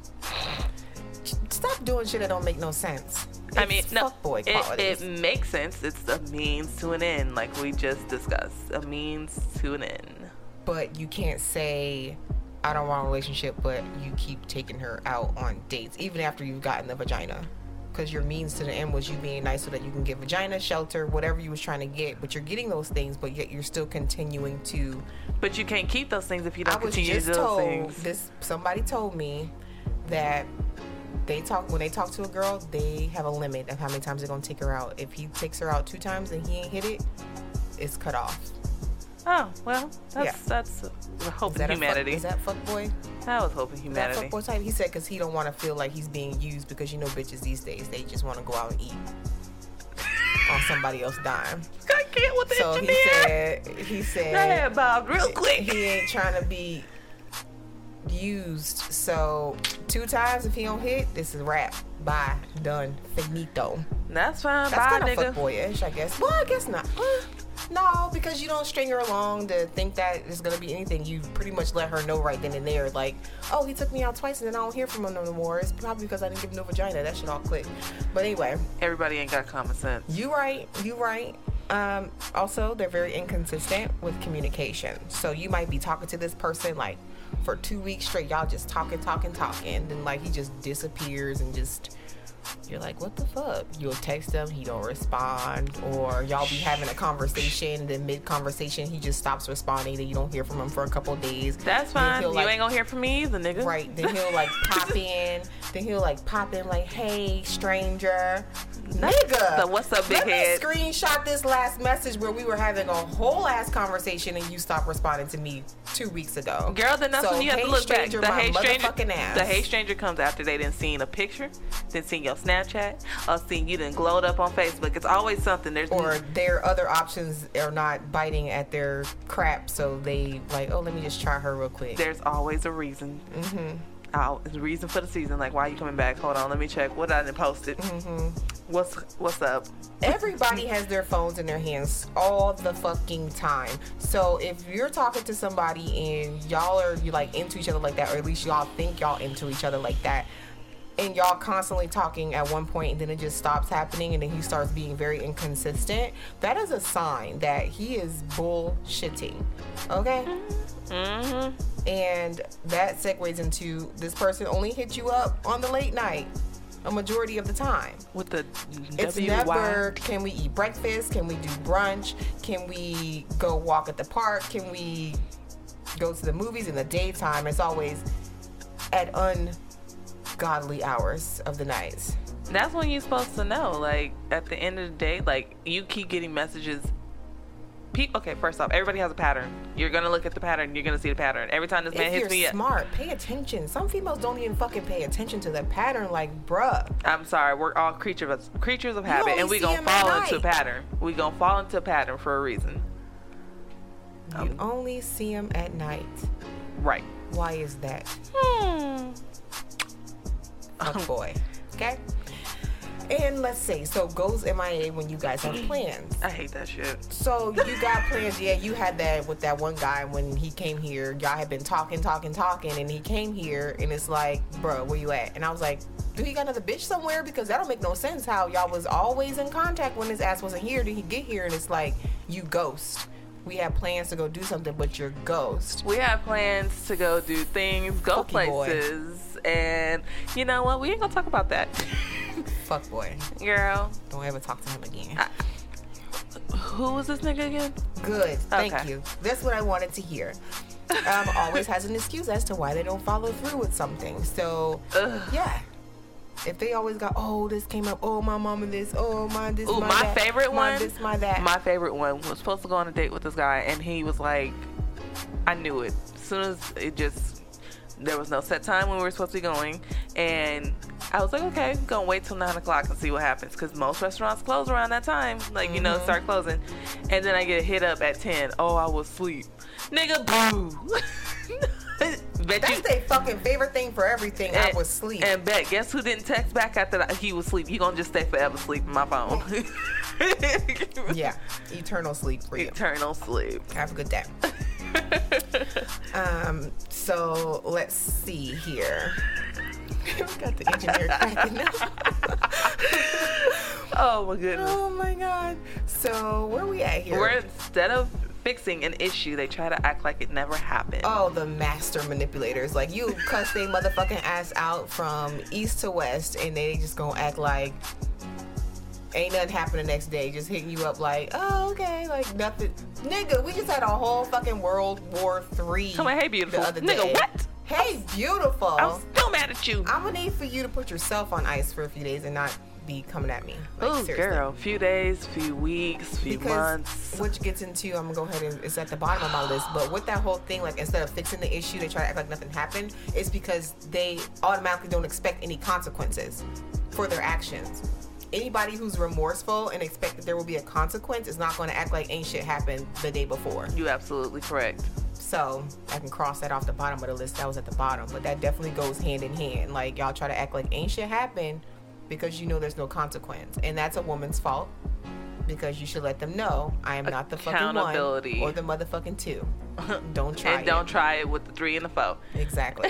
stop doing shit that don't make no sense. I mean, It's no, fuckboy it qualities. makes sense. It's a means to an end, like we just discussed. A means to an end. But you can't say I don't want a relationship, but you keep taking her out on dates even after you've gotten the vagina. because your means to the end was you being nice so that you can get vagina, shelter, whatever you was trying to get, but you're getting those things, but yet you're still continuing to. But you can't keep those things if you don't continue to do those things. Somebody told me that when they talk to a girl, they have a limit of how many times they're gonna take her out. If he takes her out 2 times and he ain't hit it, it's cut off. Oh, well, that's hoping humanity. Is that fuckboy? I was hoping humanity. Is that fuckboy type? He said because he don't want to feel like he's being used, because you know bitches these days, they just want to go out and eat on somebody else's dime. I can't with the engineer. He said that Bob real quick. He ain't trying to be used. So 2 times if he don't hit, this is wrap. Bye. Done. Finito. That's fine. That's bye, kind of nigga. fuckboyish, I guess. Well, I guess not. No, because you don't string her along to think that it's gonna be anything. You pretty much let her know right then and there, like, oh, he took me out twice and then I don't hear from him no more. It's probably because I didn't give him no vagina. That shit all click. But anyway, everybody ain't got common sense. You right. Also, they're very inconsistent with communication. So you might be talking to this person like for 2 weeks straight. Y'all just talking. Then like he just disappears and just. You're like, what the fuck? You'll text him, he don't respond, or y'all be having a conversation, then mid-conversation he just stops responding, then you don't hear from him for a couple of days. That's fine. You ain't gonna hear from me either, nigga. Right. Then he'll like pop in. Like, hey, stranger. Nigga. So what's up, big head? Let me screenshot this last message where we were having a whole ass conversation and you stopped responding to me 2 weeks ago. Girl, then that's when you have to look back. The hey stranger comes after they didn't seen a picture, then seen your Snapchat, or seen you done glowed up on Facebook. It's always something. Or their other options are not biting at their crap, so they like, oh, let me just try her real quick. There's always a reason. Mm-hmm. It's a reason for the season. Like, why are you coming back? Hold on, let me check. What I didn't post it. Mm-hmm. What's up? Everybody has their phones in their hands all the fucking time. So if you're talking to somebody and you like into each other like that, or at least y'all think y'all into each other like that, and y'all constantly talking at one point and then it just stops happening and then he starts being very inconsistent, that is a sign that he is bullshitting. Okay? Mm-hmm. And that segues into this person only hit you up on the late night a majority of the time. With the it's never, can we eat breakfast? Can we do brunch? Can we go walk at the park? Can we go to the movies in the daytime? It's always at ungodly hours of the nights. That's when you're supposed to know. Like, at the end of the day, like, you keep getting messages. Okay, first off, everybody has a pattern. You're gonna look at the pattern. You're gonna see the pattern. Every time this man hits me, if you're smart, pay attention. Some females don't even fucking pay attention to the pattern. Like, bruh. I'm sorry. We're all creatures of habit, and we gonna fall into a pattern. We gonna fall into a pattern for a reason. You only see them at night. Right. Why is that? Fuck boy. Okay. And let's say, so goes MIA when you guys have plans. I hate that shit. So you got plans. Yeah, you had that with that one guy when he came here. Y'all had been talking, and he came here, and it's like, bro, where you at? And I was like, do he got another bitch somewhere? Because that don't make no sense how y'all was always in contact when his ass wasn't here. Did he get here? And it's like, you ghost. We have plans to go do something, but you're ghost. We have plans to go do things, go places, and you know what? We ain't gonna talk about that. Fuck boy. Girl. Don't ever talk to him again. Who was this nigga again? Good. Thank you. That's what I wanted to hear. Always has an excuse as to why they don't follow through with something. So, yeah. If they always got, oh, this came up, oh, my mama this, oh, my this, my that. Favorite one, my this, my that. My favorite one was supposed to go on a date with this guy, and he was like, I knew it. As soon as it just, there was no set time when we were supposed to be going, and I was like, okay, I'm gonna wait till 9 o'clock and see what happens, because most restaurants close around that time, like, you know, start closing. And then I get hit up at 10, oh, I was asleep. Nigga, boo. That's their fucking favorite thing for everything. I was asleep. And bet, guess who didn't text back after he was asleep? He gonna just stay forever asleep in my phone. Yeah, eternal sleep for you. Eternal sleep. Have a good day. So let's see here. We got the engineer cracking up. Oh my goodness. Oh my god. So where are we at here? We're instead of fixing an issue, they try to act like it never happened. Oh, the master manipulators. Like, you cuss they motherfucking ass out from east to west, and they just gonna act like ain't nothing happen the next day. Just hitting you up like, oh, okay, like nothing. Nigga, we just had a whole fucking World War III Come on, hey, beautiful. the other day. Nigga, what? Hey, beautiful. I'm still mad at you. I'm gonna need for you to put yourself on ice for a few days and not be coming at me. Like, Oh, seriously. girl. Few days, few weeks, few months. Which gets into, I'm gonna go ahead and it's at the bottom of my list, but with that whole thing, like, instead of fixing the issue, they try to act like nothing happened. It's because they automatically don't expect any consequences for their actions. Anybody who's remorseful and expect that there will be a consequence is not going to act like ain't shit happened the day before. You absolutely correct. So I can cross that off the bottom of the list. That was at the bottom, but that definitely goes hand in hand. Like, y'all try to act like ain't shit happened because you know there's no consequence, and that's a woman's fault, because you should let them know I am not the fucking one Accountability. or the motherfucking two. Don't try And don't try it with the 3 and the 4. Exactly.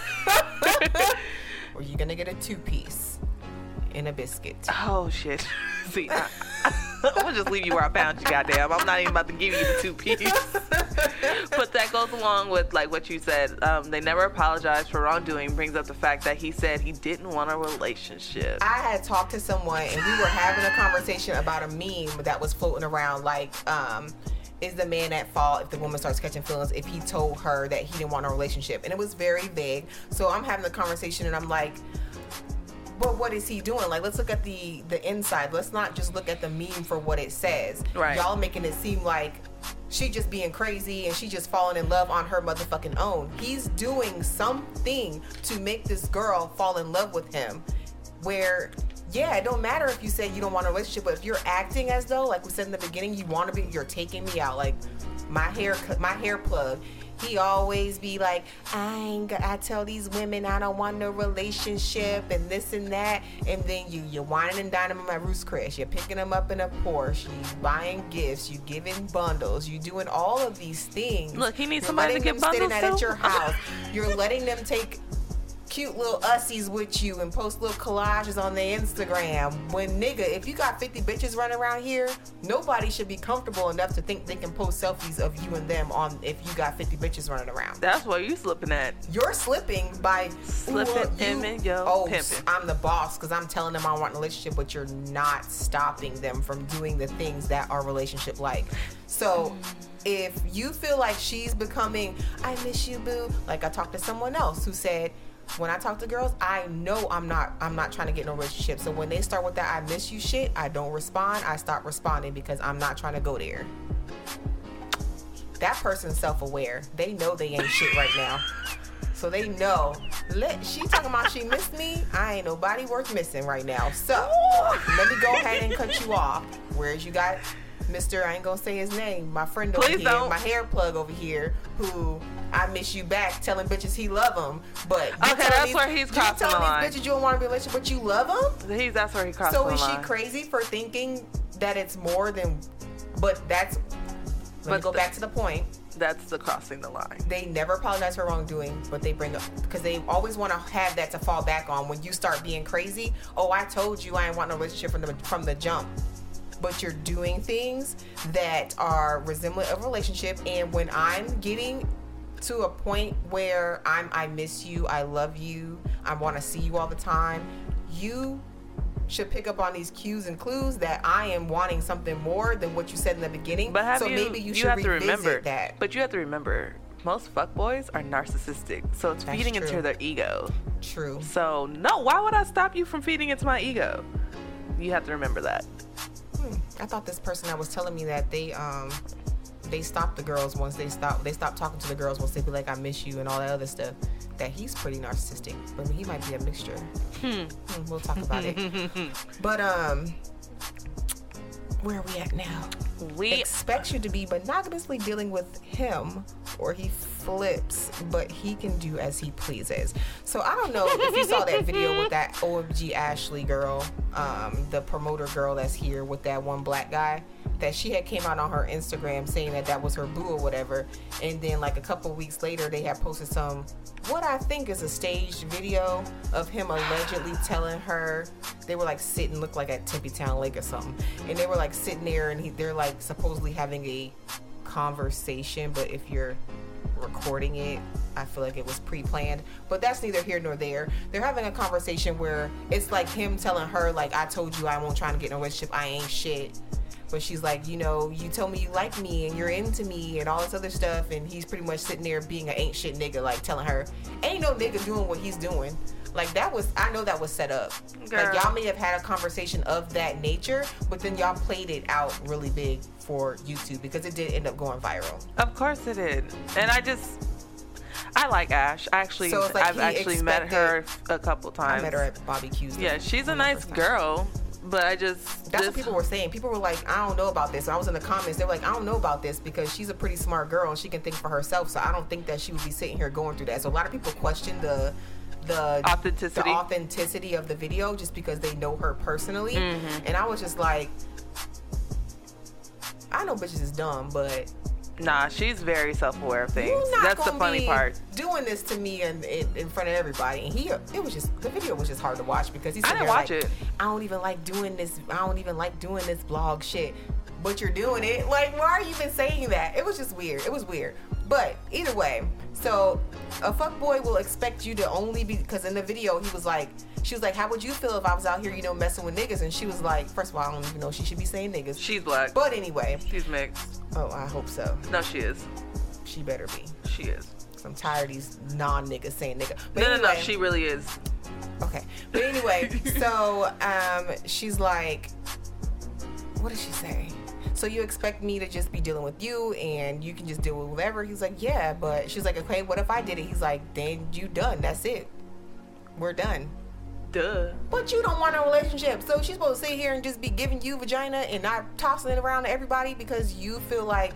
Or you're gonna get a 2-piece and a biscuit. Oh, shit. See, I'm gonna just leave you where I found you, goddamn. I'm not even about to give you the 2-piece. But that goes along with, like, what you said. They never apologized for wrongdoing. Brings up the fact that he said he didn't want a relationship. I had talked to someone and we were having a conversation about a meme that was floating around, like, is the man at fault if the woman starts catching feelings if he told her that he didn't want a relationship? And it was very vague. So I'm having the conversation and I'm like, but what is he doing? Like, let's look at the inside. Let's not just look at the meme for what it says. Right. Y'all making it seem like she just being crazy and she just falling in love on her motherfucking own. He's doing something to make this girl fall in love with him, where, yeah, it don't matter if you say you don't want a relationship, but if you're acting as though, like we said in the beginning, you want to be, you're taking me out. Like, my hair plug, he always be like, I tell these women I don't want no relationship and this and that, and then you whining and dining them at Ruth's Chris, you're picking them up in a Porsche, you buying gifts, you giving bundles, you doing all of these things. Look, he needs You're somebody to letting get them stay bundles at to. your house. You're letting them take cute little ussies with you and post little collages on their Instagram. When, nigga, if you got 50 bitches running around here, nobody should be comfortable enough to think they can post selfies of you and them on if you got 50 bitches running around. That's what you slipping at. You're slipping by Slipping him and yo pimping. I'm the boss because I'm telling them I want a relationship, but you're not stopping them from doing the things that are relationship like. So if you feel like she's becoming, I miss you, boo. Like, I talked to someone else who said, when I talk to girls, I know I'm not trying to get no relationship. So when they start with that I miss you shit, I don't respond. I stop responding because I'm not trying to go there. That person's self-aware. They know they ain't shit right now. So they know. She talking about she missed me. I ain't nobody worth missing right now. So let me go ahead and cut you off. Whereas you got Mr. I ain't gonna say his name, my friend over Please here, don't. my hair plug over here, who I miss you back, telling bitches he love them. But you Okay, that's where he's crossing the line. these bitches you don't want a relationship, but you love them. That's where he crossed So the is she line. crazy for thinking that it's more than? But that's. Let me go back to the point. That's the crossing the line. They never apologize for wrongdoing, but they bring up, because they always want to have that to fall back on when you start being crazy. Oh, I told you I ain't want no relationship from the jump. But you're doing things that are resemblant of a relationship, and when I'm getting to a point where I miss you, I love you, I want to see you all the time, you should pick up on these cues and clues that I am wanting something more than what you said in the beginning. But maybe you should have to revisit remember that. But you have to remember, most fuckboys are narcissistic, so it's That's feeding true. into their ego. True. So no, why would I stop you from feeding into my ego? You have to remember that. I thought this person that was telling me that they stopped the girls once they stopped talking to the girls once they be like I miss you and all that other stuff, that he's pretty narcissistic, but he might be a mixture. We'll talk about it. But where are we at now? We Expects you to be monogamously dealing with him, or he flips, but he can do as he pleases. So I don't know if you saw that video with that OMG Ashley girl, the promoter girl that's here with that one black guy, that she had came out on her Instagram saying that was her boo or whatever, and then like a couple weeks later they had posted some, what I think is a staged video of him allegedly telling her, they were like sitting, looked like at Tempe Town Lake or something, and they were like sitting there and they're like supposedly having a conversation, but if you're recording it, I feel like it was pre-planned, but that's neither here nor there. They're having a conversation where it's like him telling her, like, I told you I won't try to get in a relationship, I ain't shit. But she's like, you know, you told me you like me and you're into me and all this other stuff, and he's pretty much sitting there being an ain't shit nigga, like telling her, ain't no nigga doing what he's doing. Like, that was, I know that was set up. Girl. Like, y'all may have had a conversation of that nature, but then y'all played it out really big for YouTube because it did end up going viral. Of course it did. And I like Ash. Actually, So it's like I've actually met her a couple times. I met her at Bobby Q's. Yeah, she's a nice girl, but I just... That's what people were saying. People were like, I don't know about this. And I was in the comments. They were like, I don't know about this because she's a pretty smart girl and she can think for herself. So I don't think that she would be sitting here going through that. So a lot of people question the authenticity of the video just because they know her personally. Mm-hmm. And I was just like, I know bitches is dumb, but Nah, she's very self-aware of things. you're not That's the gonna funny be part. doing this to me in front of everybody. And it was just, the video was just hard to watch because he's I sitting didn't there watch like, it. I don't even like doing this blog shit. But you're doing it. Like, why are you even saying that? It was just weird. It was weird. But either way, so a fuckboy will expect you to only be, because in the video he was like, she was like, how would you feel if I was out here, you know, messing with niggas? And she was like, first of all, I don't even know she should be saying niggas. She's black. But anyway. She's mixed. Oh, I hope so. No, she is. She better be. She is. I'm tired of these non-niggas saying nigga. But No, anyway, she really is. Okay. But anyway, so she's like, what did she say? So you expect me to just be dealing with you and you can just deal with whatever? He's like, yeah, but she's like, okay, what if I did it? He's like, then you done. That's it. We're done. Duh. But you don't want a relationship. So she's supposed to sit here and just be giving you vagina and not tossing it around to everybody because you feel like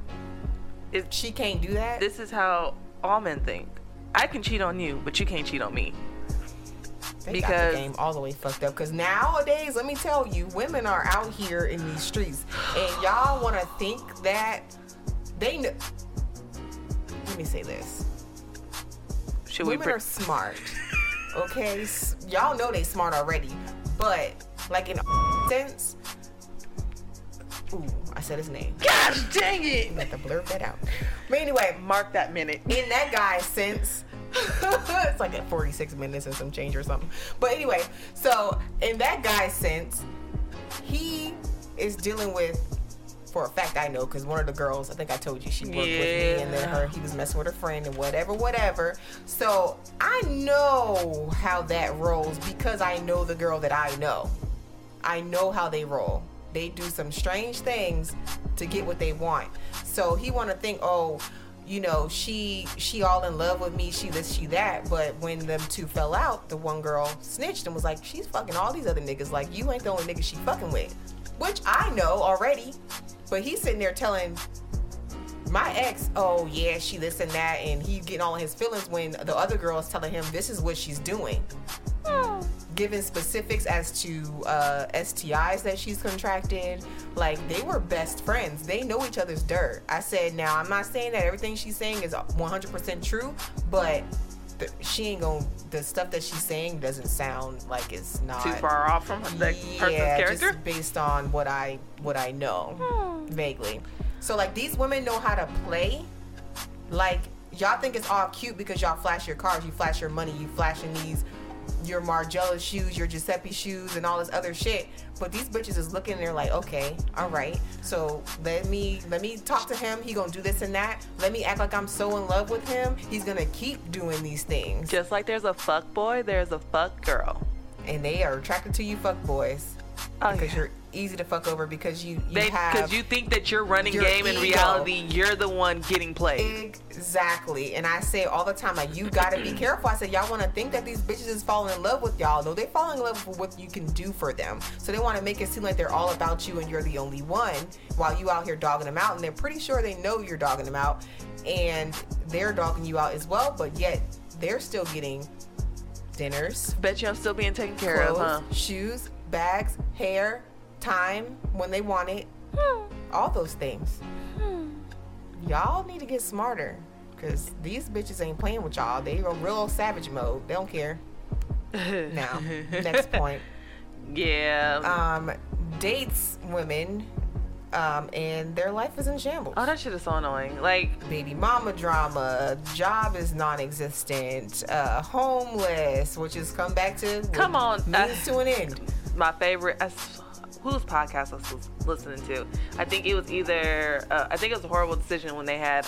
she can't do that? This is how all men think. I can cheat on you, but you can't cheat on me. They because got the game all the way fucked up. Because nowadays, let me tell you, women are out here in these streets, and y'all want to think that they know. Let me say this: women are smart. Okay, y'all know they smart already, but like in sense. Ooh, I said his name. Gosh dang it! You have to blur that out. But anyway, mark that minute. In that guy's sense. It's like at 46 minutes and some change or something. But anyway, so in that guy's sense, he is dealing with, for a fact I know, because one of the girls, I think I told you, she worked with me, and then he was messing with her friend and whatever. So I know how that rolls because I know the girl that I know. I know how they roll. They do some strange things to get what they want. So he want to think, oh, you know, she all in love with me, she this, she that. But when them two fell out, the one girl snitched and was like, she's fucking all these other niggas. Like, you ain't the only nigga she fucking with. Which I know already. But he's sitting there telling my ex, oh yeah, she this and that. And he getting all in his feelings when the other girl is telling him this is what she's doing. Giving specifics as to STIs that she's contracted. Like, they were best friends. They know each other's dirt. I said, now, I'm not saying that everything she's saying is 100% true, but she ain't gonna, the stuff that she's saying doesn't sound like it's not too far off from that person's character? Just based on what I know, vaguely. So, like, these women know how to play. Like, y'all think it's all cute because y'all flash your cars, you flash your money, you flashing your Margiela shoes, your Giuseppe shoes, and all this other shit. But these bitches is looking there like, okay, all right. So let me talk to him. He gonna do this and that. Let me act like I'm so in love with him. He's gonna keep doing these things. Just like there's a fuck boy, there's a fuck girl. And they are attracted to you fuck boys. Oh, because you're easy to fuck over because you have, because you think that you're running your game. In ego. reality, you're the one getting played. Exactly. And I say all the time, like, you gotta be careful. I said, y'all want to think that these bitches is falling in love with y'all. No, they falling in love with what you can do for them. So they want to make it seem like they're all about you and you're the only one, while you out here dogging them out. And they're pretty sure they know you're dogging them out, and they're dogging you out as well. But yet they're still getting dinners. Bet you I'm still being taken care clothes, of, huh? Shoes, bags, hair, time when they want it, all those things. Y'all need to get smarter, because these bitches ain't playing with y'all. They are real savage mode. They don't care. Now, next point. Yeah. Dates women and their life is in shambles. Oh, that shit is so annoying. Like, Baby mama drama, job is non-existent, homeless, which has come back to Come on, means to an end. my favorite. Whose podcast I was listening to? I think it was either. I think it was A Horrible Decision when they had.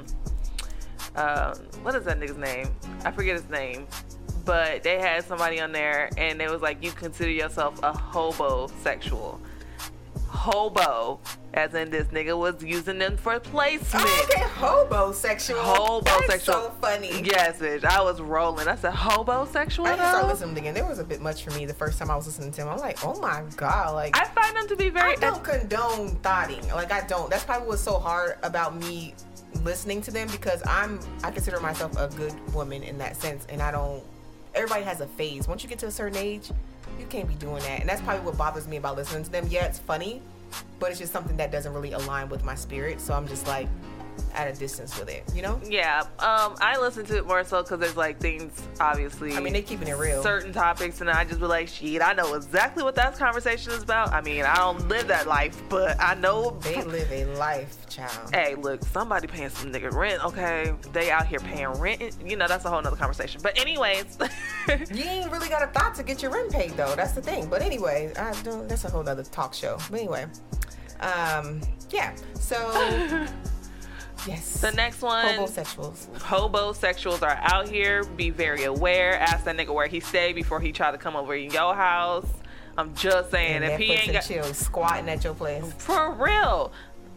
What is that nigga's name? I forget his name. But they had somebody on there, and it was like, you consider yourself a hobosexual. Hobo, as in this nigga was using them for placement. Oh, okay, hobosexual. That's so funny. Yes, bitch. I was rolling. I said, hobosexual? I started listening again. There was a bit much for me the first time I was listening to him. I'm like, oh my God. Like, I find them to be very... I don't condone thotting. Like, I don't. That's probably what's so hard about me listening to them, because I consider myself a good woman in that sense, and I don't... Everybody has a phase. Once you get to a certain age, you can't be doing that. And that's probably what bothers me about listening to them. Yeah, it's funny, but it's just something that doesn't really align with my spirit. So I'm just like at a distance with it, you know? Yeah. I listen to it more so because there's like things, obviously. I mean, they keeping it real. Certain topics, and I just be like, shit, I know exactly what that conversation is about. I mean, I don't live that life, but I know. They live a life, child. Hey, look, somebody paying some nigga rent, okay? They out here paying rent. You know, that's a whole nother conversation. But anyways. You ain't really got a thought to get your rent paid, though. That's the thing. But anyway, that's a whole other talk show. But anyway, yeah. So, yes. The next one. Homosexuals. Hobosexuals are out here. Be very aware. Ask that nigga where he stay before he try to come over in your house. I'm just saying, And if he ain't got chill, squatting at your place. for real.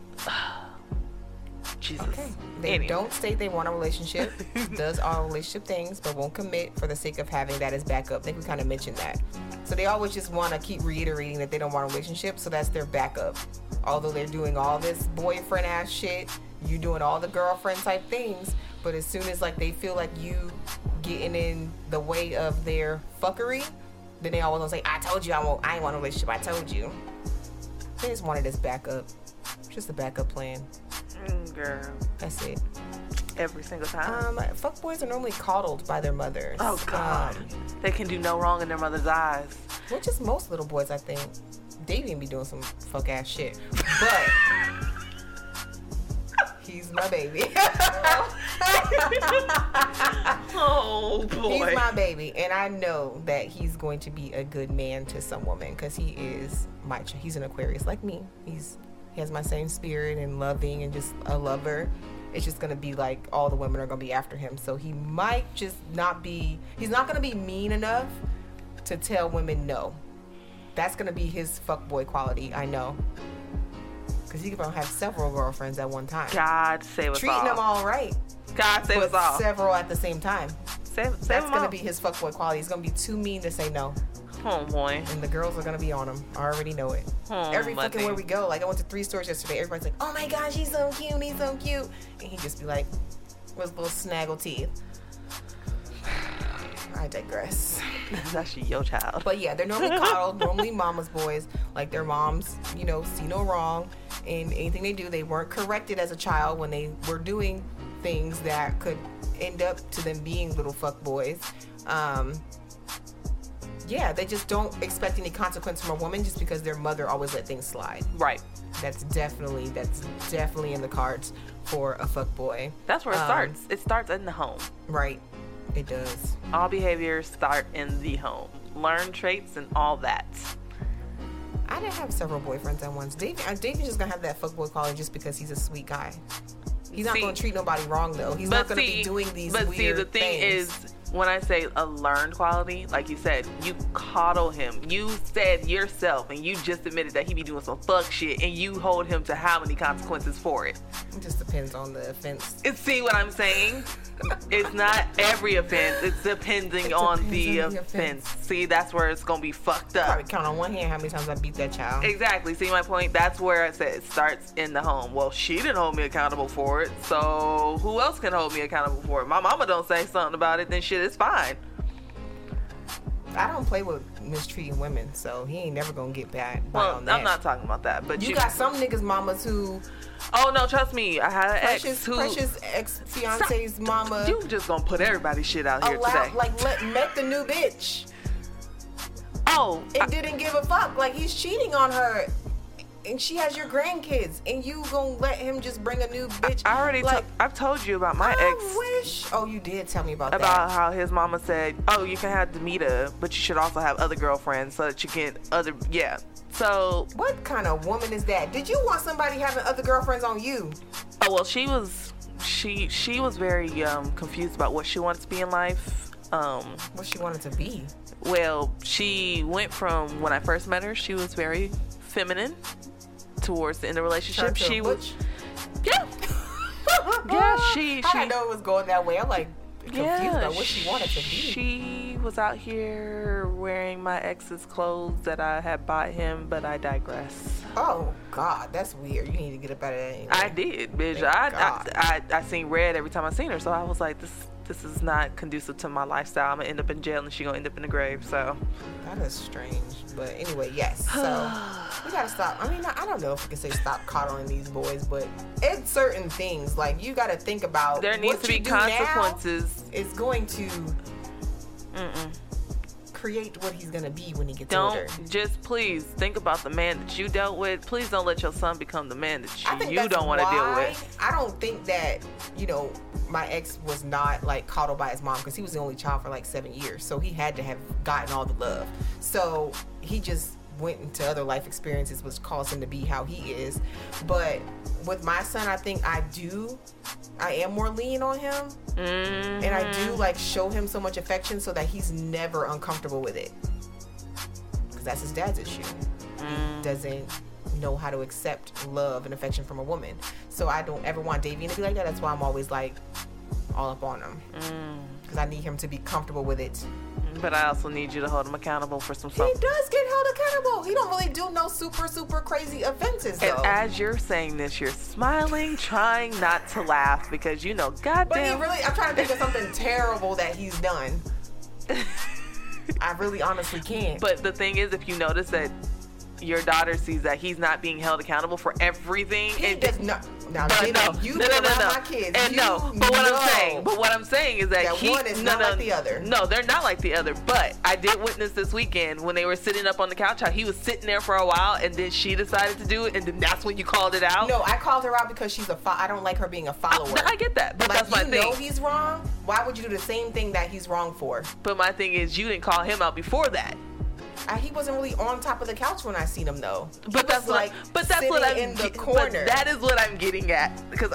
Jesus. Okay. They don't state they want a relationship, does all relationship things, but won't commit for the sake of having that as backup. I think we kind of mentioned that. So they always just want to keep reiterating that they don't want a relationship, so that's their backup. Although they're doing all this boyfriend ass shit, you doing all the girlfriend type things, but as soon as like they feel like you getting in the way of their fuckery, then they always gonna say, I told you I ain't want a relationship, I told you. They just wanted this backup. Just a backup plan. Girl. That's it. Every single time. Fuckboys are normally coddled by their mothers. Oh, God. They can do no wrong in their mother's eyes. Which is most little boys, I think. They even be doing some fuck ass shit. But he's my baby. Oh, boy. He's my baby. And I know that he's going to be a good man to some woman, because he is he's an Aquarius like me. He has my same spirit and loving and just a lover. It's just gonna be like all the women are gonna be after him. So he might just he's not gonna be mean enough to tell women no. That's gonna be his fuckboy quality, I know. Because he gonna have several girlfriends at one time. God save us all. Treating them all right. God save us all. Several at the same time. That's gonna be his fuckboy quality. He's gonna be too mean to say no. Oh, boy. And the girls are gonna be on him. I already know it. Every fucking where we go. Like, I went to 3 stores yesterday. Everybody's like, oh my gosh, he's so cute. He's so cute. And he just be like, with little snaggle teeth. I digress. That's actually your child. But yeah, they're normally coddled, normally mama's boys. Like, their moms, see no wrong in anything they do. They weren't corrected as a child when they were doing things that could end up to them being little fuck boys. Yeah, they just don't expect any consequence from a woman just because their mother always let things slide. Right. That's definitely in the cards for a fuck boy. That's where it starts. It starts in the home. Right. It does. All behaviors start in the home. Learn traits and all that. I did have several boyfriends at once. David's just gonna have that fuckboy quality just because he's a sweet guy. He's not gonna treat nobody wrong though. He's not gonna be doing these weird things. But see, the thing is, when I say a learned quality, like you said, you coddle him. You said yourself, and you just admitted that he be doing some fuck shit, and you hold him to how many consequences for it? It just depends on the offense. See what I'm saying? It's not every offense. It's depending on the offense. See, that's where it's gonna be fucked up. Probably count on one hand how many times I beat that child. Exactly. See my point? That's where I said it starts in the home. Well, she didn't hold me accountable for it, so who else can hold me accountable for it? My mama don't say something about it, then shit is fine. I don't play with mistreating women, so he ain't never gonna get bad. Well, I'm not talking about that, but you got some niggas' mamas who. Oh no, trust me, I had an precious ex fiance's mama. You just gonna put everybody's shit out here today? Met the new bitch. Oh, and didn't give a fuck. Like, he's cheating on her. and she has your grandkids, and you gonna let him just bring a new bitch? I already I've told you about my ex. Wish. Oh, you did tell me about that. About how his mama said, "Oh, you can have Demita, but you should also have other girlfriends so that you can yeah." So what kind of woman is that? Did you want somebody having other girlfriends on you? Oh well, she was very confused about what she wanted to be in life. What she wanted to be. Well, she went from when I first met her, she was very feminine. Towards the end of the relationship, she was, yeah, she. I know it was going that way. I'm like confused about what she wanted to be. She was out here wearing my ex's clothes that I had bought him, but I digress. Oh God, that's weird. You need to get up out of that. Anyway. I did, bitch. I seen red every time I seen her, so I was like, this is not conducive to my lifestyle. I'm gonna end up in jail and she gonna end up in the grave. So that is strange. But anyway, yes. So we gotta stop. I mean, I don't know if we can say stop coddling these boys, but it's certain things like you gotta think about. There needs to be consequences. It's going to create what he's gonna be when he gets older. Just please think about the man that you dealt with. Please don't let your son become the man that you don't want to deal with. I don't think that, my ex was not like coddled by his mom because he was the only child for like 7 years, so he had to have gotten all the love. So he just went into other life experiences which caused him to be how he is. But with my son, I think I am more lenient on him, and I do like show him so much affection so that he's never uncomfortable with it, because that's his dad's issue. He doesn't know how to accept love and affection from a woman, so I don't ever want Davian to be like that. That's why I'm always like all up on him, because I need him to be comfortable with it. But I also need you to hold him accountable for some stuff. He does get held accountable. He don't really do no super crazy offenses though. And as you're saying this, you're smiling, trying not to laugh because goddamn. But I'm trying to think of something terrible that he's done. I really honestly can't. But the thing is, if you notice that your daughter sees that he's not being held accountable for everything. He does not. Now, you no. My kids. And but what I'm saying is that one is not like the other. No, they're not like the other. But I did witness this weekend when they were sitting up on the couch how he was sitting there for a while, and then she decided to do it, and then that's when you called it out. No, I called her out because she's I don't like her being a follower. I get that, but that's my thing. You know he's wrong. Why would you do the same thing that he's wrong for? But my thing is, you didn't call him out before that. He wasn't really on top of the couch when I seen him though. But that's what I'm in the corner. But that is what I'm getting at because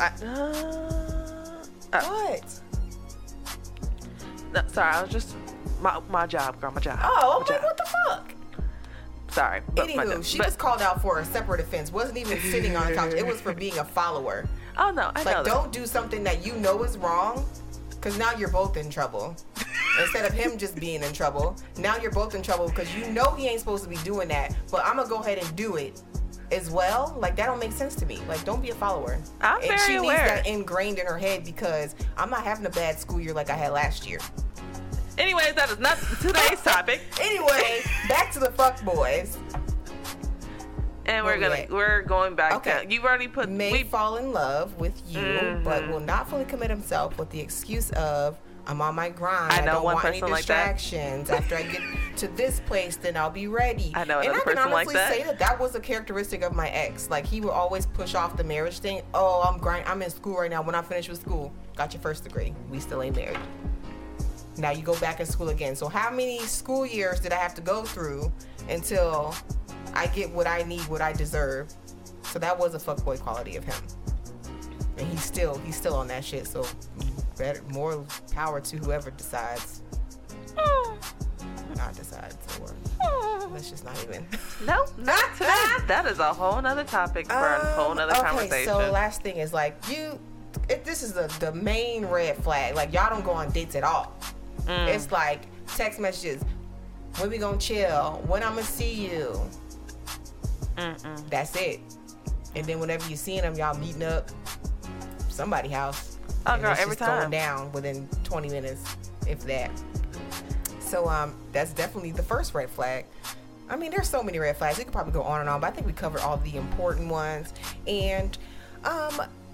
what? No, sorry, I was just my job, girl, my job. Oh, okay. What the fuck? Sorry. Anywho, she was called out for a separate offense. Wasn't even sitting on the couch. It was for being a follower. Oh no, I know that. Don't do something that you know is wrong, because now you're both in trouble. Instead of him just being in trouble, now you're both in trouble because you know he ain't supposed to be doing that. But I'm gonna go ahead and do it as well. Like that don't make sense to me. Like don't be a follower. I'm very aware. And she needs that ingrained in her head because I'm not having a bad school year like I had last year. Anyways, that is not today's topic. Anyway, back to the fuck boys. And we're going back to you've already put may fall in love with you, but will not fully commit himself with the excuse of I'm on my grind. I don't want any distractions. After I get to this place, then I'll be ready. I know another person like that. And I can honestly say that was a characteristic of my ex. Like he would always push off the marriage thing. Oh, I'm in school right now. When I finish with school, got your first degree. We still ain't married. Now you go back in school again. So how many school years did I have to go through until I get what I need, what I deserve? So that was a fuckboy quality of him. And he's still on that shit. So more power to whoever decides. Not decides, or let's just not even. No, not today. That is a whole nother topic for a whole nother conversation. So last thing is like this is the main red flag. Like y'all don't go on dates at all. It's like text messages. When we gonna chill? When I'm gonna see you? That's it. And then whenever you seeing them, y'all meeting up somebody's house. Oh girl, every time going down within 20 minutes, if that. So that's definitely the first red flag. I mean, there's so many red flags. We could probably go on and on, but I think we covered all the important ones. And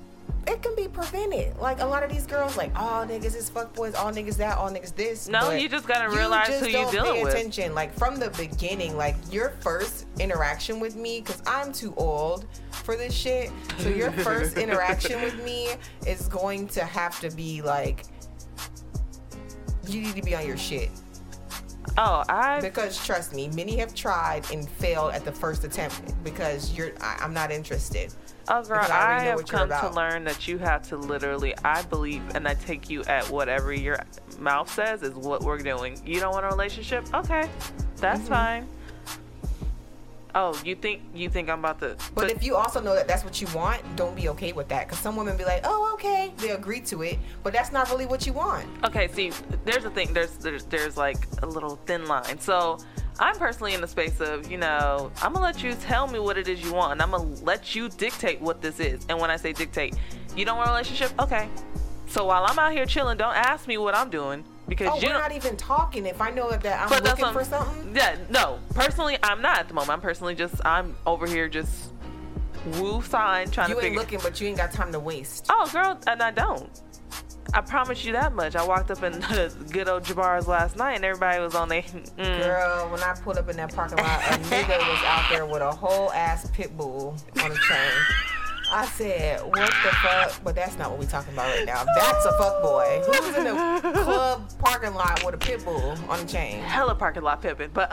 it can be prevented. Like, a lot of these girls, like, all niggas is fuckboys, all niggas that, all niggas this. No, you just gotta realize who you're dealing with. Pay attention. Like, from the beginning, like, your first interaction with me, because I'm too old for this shit, so your first interaction with me is going to have to be, like, you need to be on your shit. Because trust me, many have tried and failed at the first attempt because I'm not interested. Oh, girl, I have come to learn that you have to literally, I believe, and I take you at whatever your mouth says is what we're doing. You don't want a relationship? Okay, that's fine. Oh, you think I'm about to... But if you also know that that's what you want, don't be okay with that. Because some women be like, oh, okay. They agree to it. But that's not really what you want. Okay, see, there's a thing. There's like a little thin line. So I'm personally in the space of, I'm going to let you tell me what it is you want. And I'm going to let you dictate what this is. And when I say dictate, you don't want a relationship? Okay. So while I'm out here chilling, don't ask me what I'm doing. Because we're not even talking if I know that I'm looking for something. Yeah, no. Personally, I'm not at the moment. I'm over here just woo-sign trying to figure. You ain't looking, but you ain't got time to waste. Oh, girl, and I don't. I promise you that much. I walked up in the good old Jabbar's last night, and everybody was on their... Girl, when I pulled up in that parking lot, a nigga was out there with a whole ass pit bull on a chain. I said, what the fuck? But that's not what we talking about right now. That's a fuck boy. Who's in the club parking lot with a pit bull on a chain? Hella parking lot pimping. But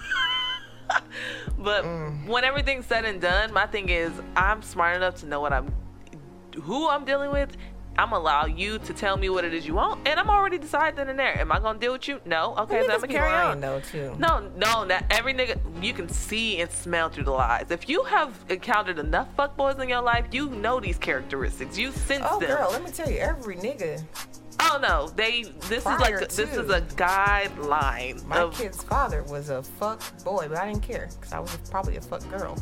when everything's said and done, my thing is I'm smart enough to know who I'm dealing with. I'm gonna allow you to tell me what it is you want, and I'm already decided then and there. Am I gonna deal with you? No. Okay, then I'm gonna carry on. Though, too. No, not every nigga. You can see and smell through the lies. If you have encountered enough fuckboys in your life, you know these characteristics. You sense them. Oh, girl, let me tell you, every nigga. Oh no, this is a guideline. My kid's father was a fuck boy, but I didn't care because I was probably a fuck girl.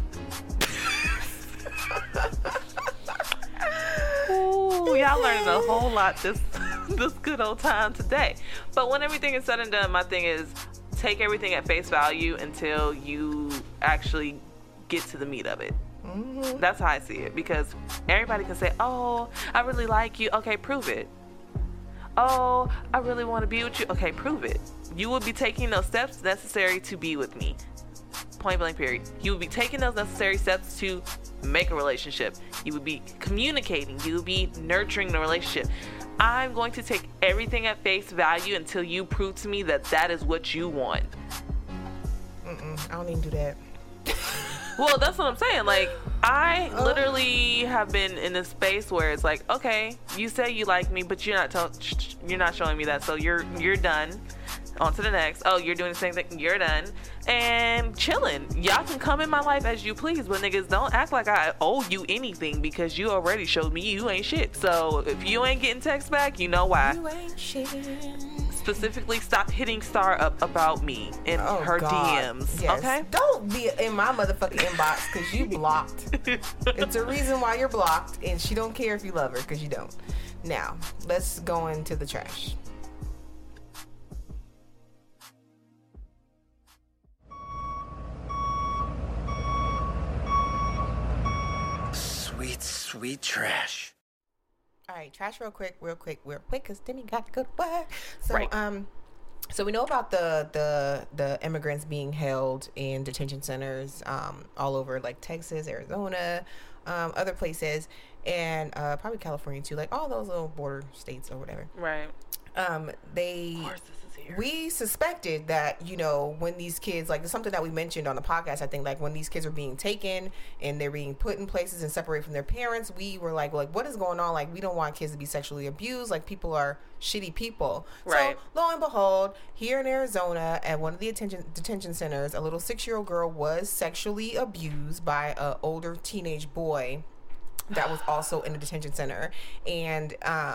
Ooh, y'all learning a whole lot this good old time today. But when everything is said and done, my thing is take everything at face value until you actually get to the meat of it. Mm-hmm. That's how I see it, because everybody can say, oh, I really like you. Okay, prove it. Oh, I really want to be with you. Okay, prove it. You will be taking those steps necessary to be with me. Point blank period. You will be taking those necessary steps to make a relationship. You would be communicating. You would be nurturing the relationship. I'm going to take everything at face value until you prove to me that is what you want. I don't even do that. Well, that's what I'm saying. Like, I literally have been in this space where it's like, okay, you say you like me, but you're not showing me that, so you're done. On to the next. Oh, you're doing the same thing. You're done. And chilling. Y'all can come in my life as you please, but niggas, don't act like I owe you anything because you already showed me you ain't shit. So if you ain't getting texts back, you know why. You ain't shit. Specifically, stop hitting Star up about me in her DMs. Yes. Okay? Don't be in my motherfucking inbox because you blocked. It's a reason why you're blocked, and she don't care if you love her because you don't. Now, let's go into the trash. Sweet trash. All right, trash real quick, because Demi got to go to work. So, right. So we know about the immigrants being held in detention centers all over, like Texas, Arizona, other places, and probably California too, like all those little border states or whatever. Right. We suspected that, when these kids, like something that we mentioned on the podcast, I think, like when these kids are being taken and they're being put in places and separated from their parents, we were like, what is going on? Like, we don't want kids to be sexually abused. Like, people are shitty people. Right. So, lo and behold, here in Arizona at one of the detention centers, a little 6-year-old girl was sexually abused by an older teenage boy that was also in the detention center. And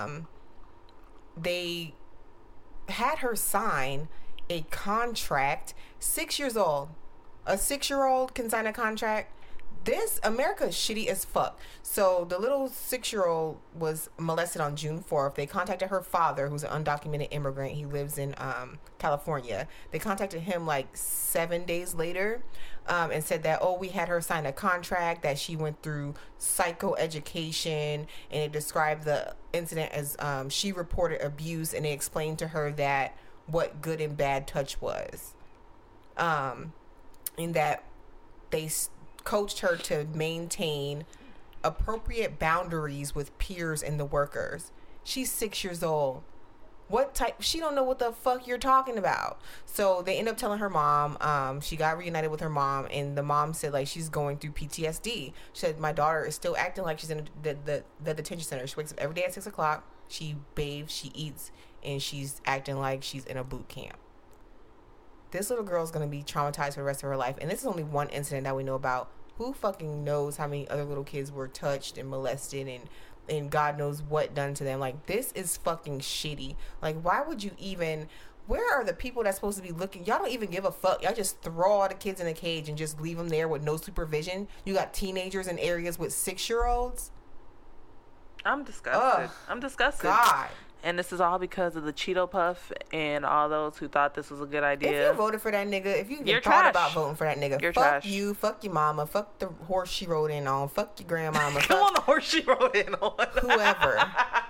they had her sign a contract. 6 years old. A 6-year-old can sign a contract. This America is shitty as fuck. So the little 6-year-old was molested on June 4th. They contacted her father, who's an undocumented immigrant. He lives in California. They contacted him like 7 days later and said that, we had her sign a contract, that she went through psychoeducation, and it described the incident as she reported abuse, and they explained to her that what good and bad touch was. And that they coached her to maintain appropriate boundaries with peers and the workers. She's 6 years old. She don't know what the fuck you're talking about. So they end up telling her mom. She got reunited with her mom, and the mom said like she's going through PTSD. She said, my daughter is still acting like she's in the detention center. She wakes up every day at 6 o'clock. She bathes, she eats, and she's acting like she's in a boot camp. This little girl's going to be traumatized for the rest of her life. And this is only one incident that we know about. Who fucking knows how many other little kids were touched and molested and God knows what done to them. Like, this is fucking shitty. Like, why would you even... Where are the people that's supposed to be looking? Y'all don't even give a fuck. Y'all just throw all the kids in a cage and just leave them there with no supervision. You got teenagers in areas with 6-year-olds. I'm disgusted. I'm disgusted. God. And this is all because of the Cheeto Puff and all those who thought this was a good idea. If you voted for that nigga, if you You're thought trash. about voting for that nigga, You're fuck trash. you, fuck your mama, fuck the horse she rode in on, fuck your grandmama, Come on, fuck the horse she rode in on. whoever.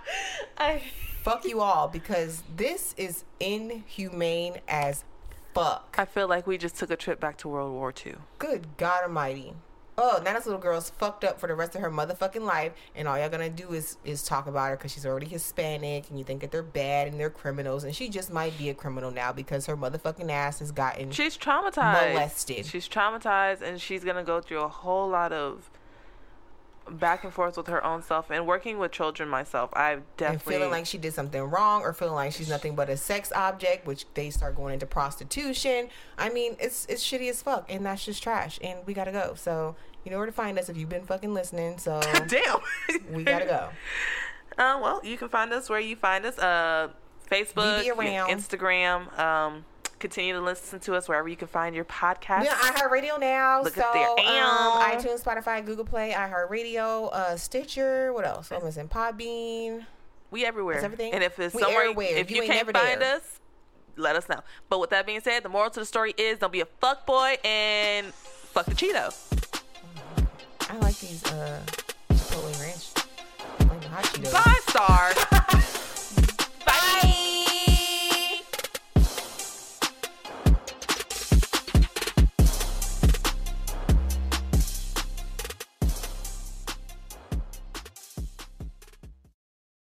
Fuck you all, because this is inhumane as fuck. I feel like we just took a trip back to World War II. Good God Almighty. Oh, now this little girl's fucked up for the rest of her motherfucking life, and all y'all gonna do is talk about her because she's already Hispanic, and you think that they're bad and they're criminals, and she just might be a criminal now because her motherfucking ass has gotten She's traumatized. molested. She's traumatized, and she's gonna go through a whole lot of back and forth with her own self. And working with children myself, I've definitely... And feeling like she did something wrong, or feeling like she's nothing but a sex object, which they start going into prostitution. I mean, it's shitty as fuck, and that's just trash, and we gotta go. So you know where to find us if you've been fucking listening. So Damn. we gotta go. Well, you can find us where you find us. Facebook, We be around. Instagram. Continue to listen to us wherever you can find your podcasts. Yeah, iHeartRadio now. Look so at there. iTunes, Spotify, Google Play, iHeartRadio, Stitcher. What else? I'm missing Podbean. We everywhere. That's everything? And if it's We somewhere, everywhere. if You you ain't can't never find there. us, let us know. But with that being said, the moral to the story is don't be a fuckboy and fuck the Cheeto. I like these Chipotle Ranch. I like the hot Cheetos. 5 star.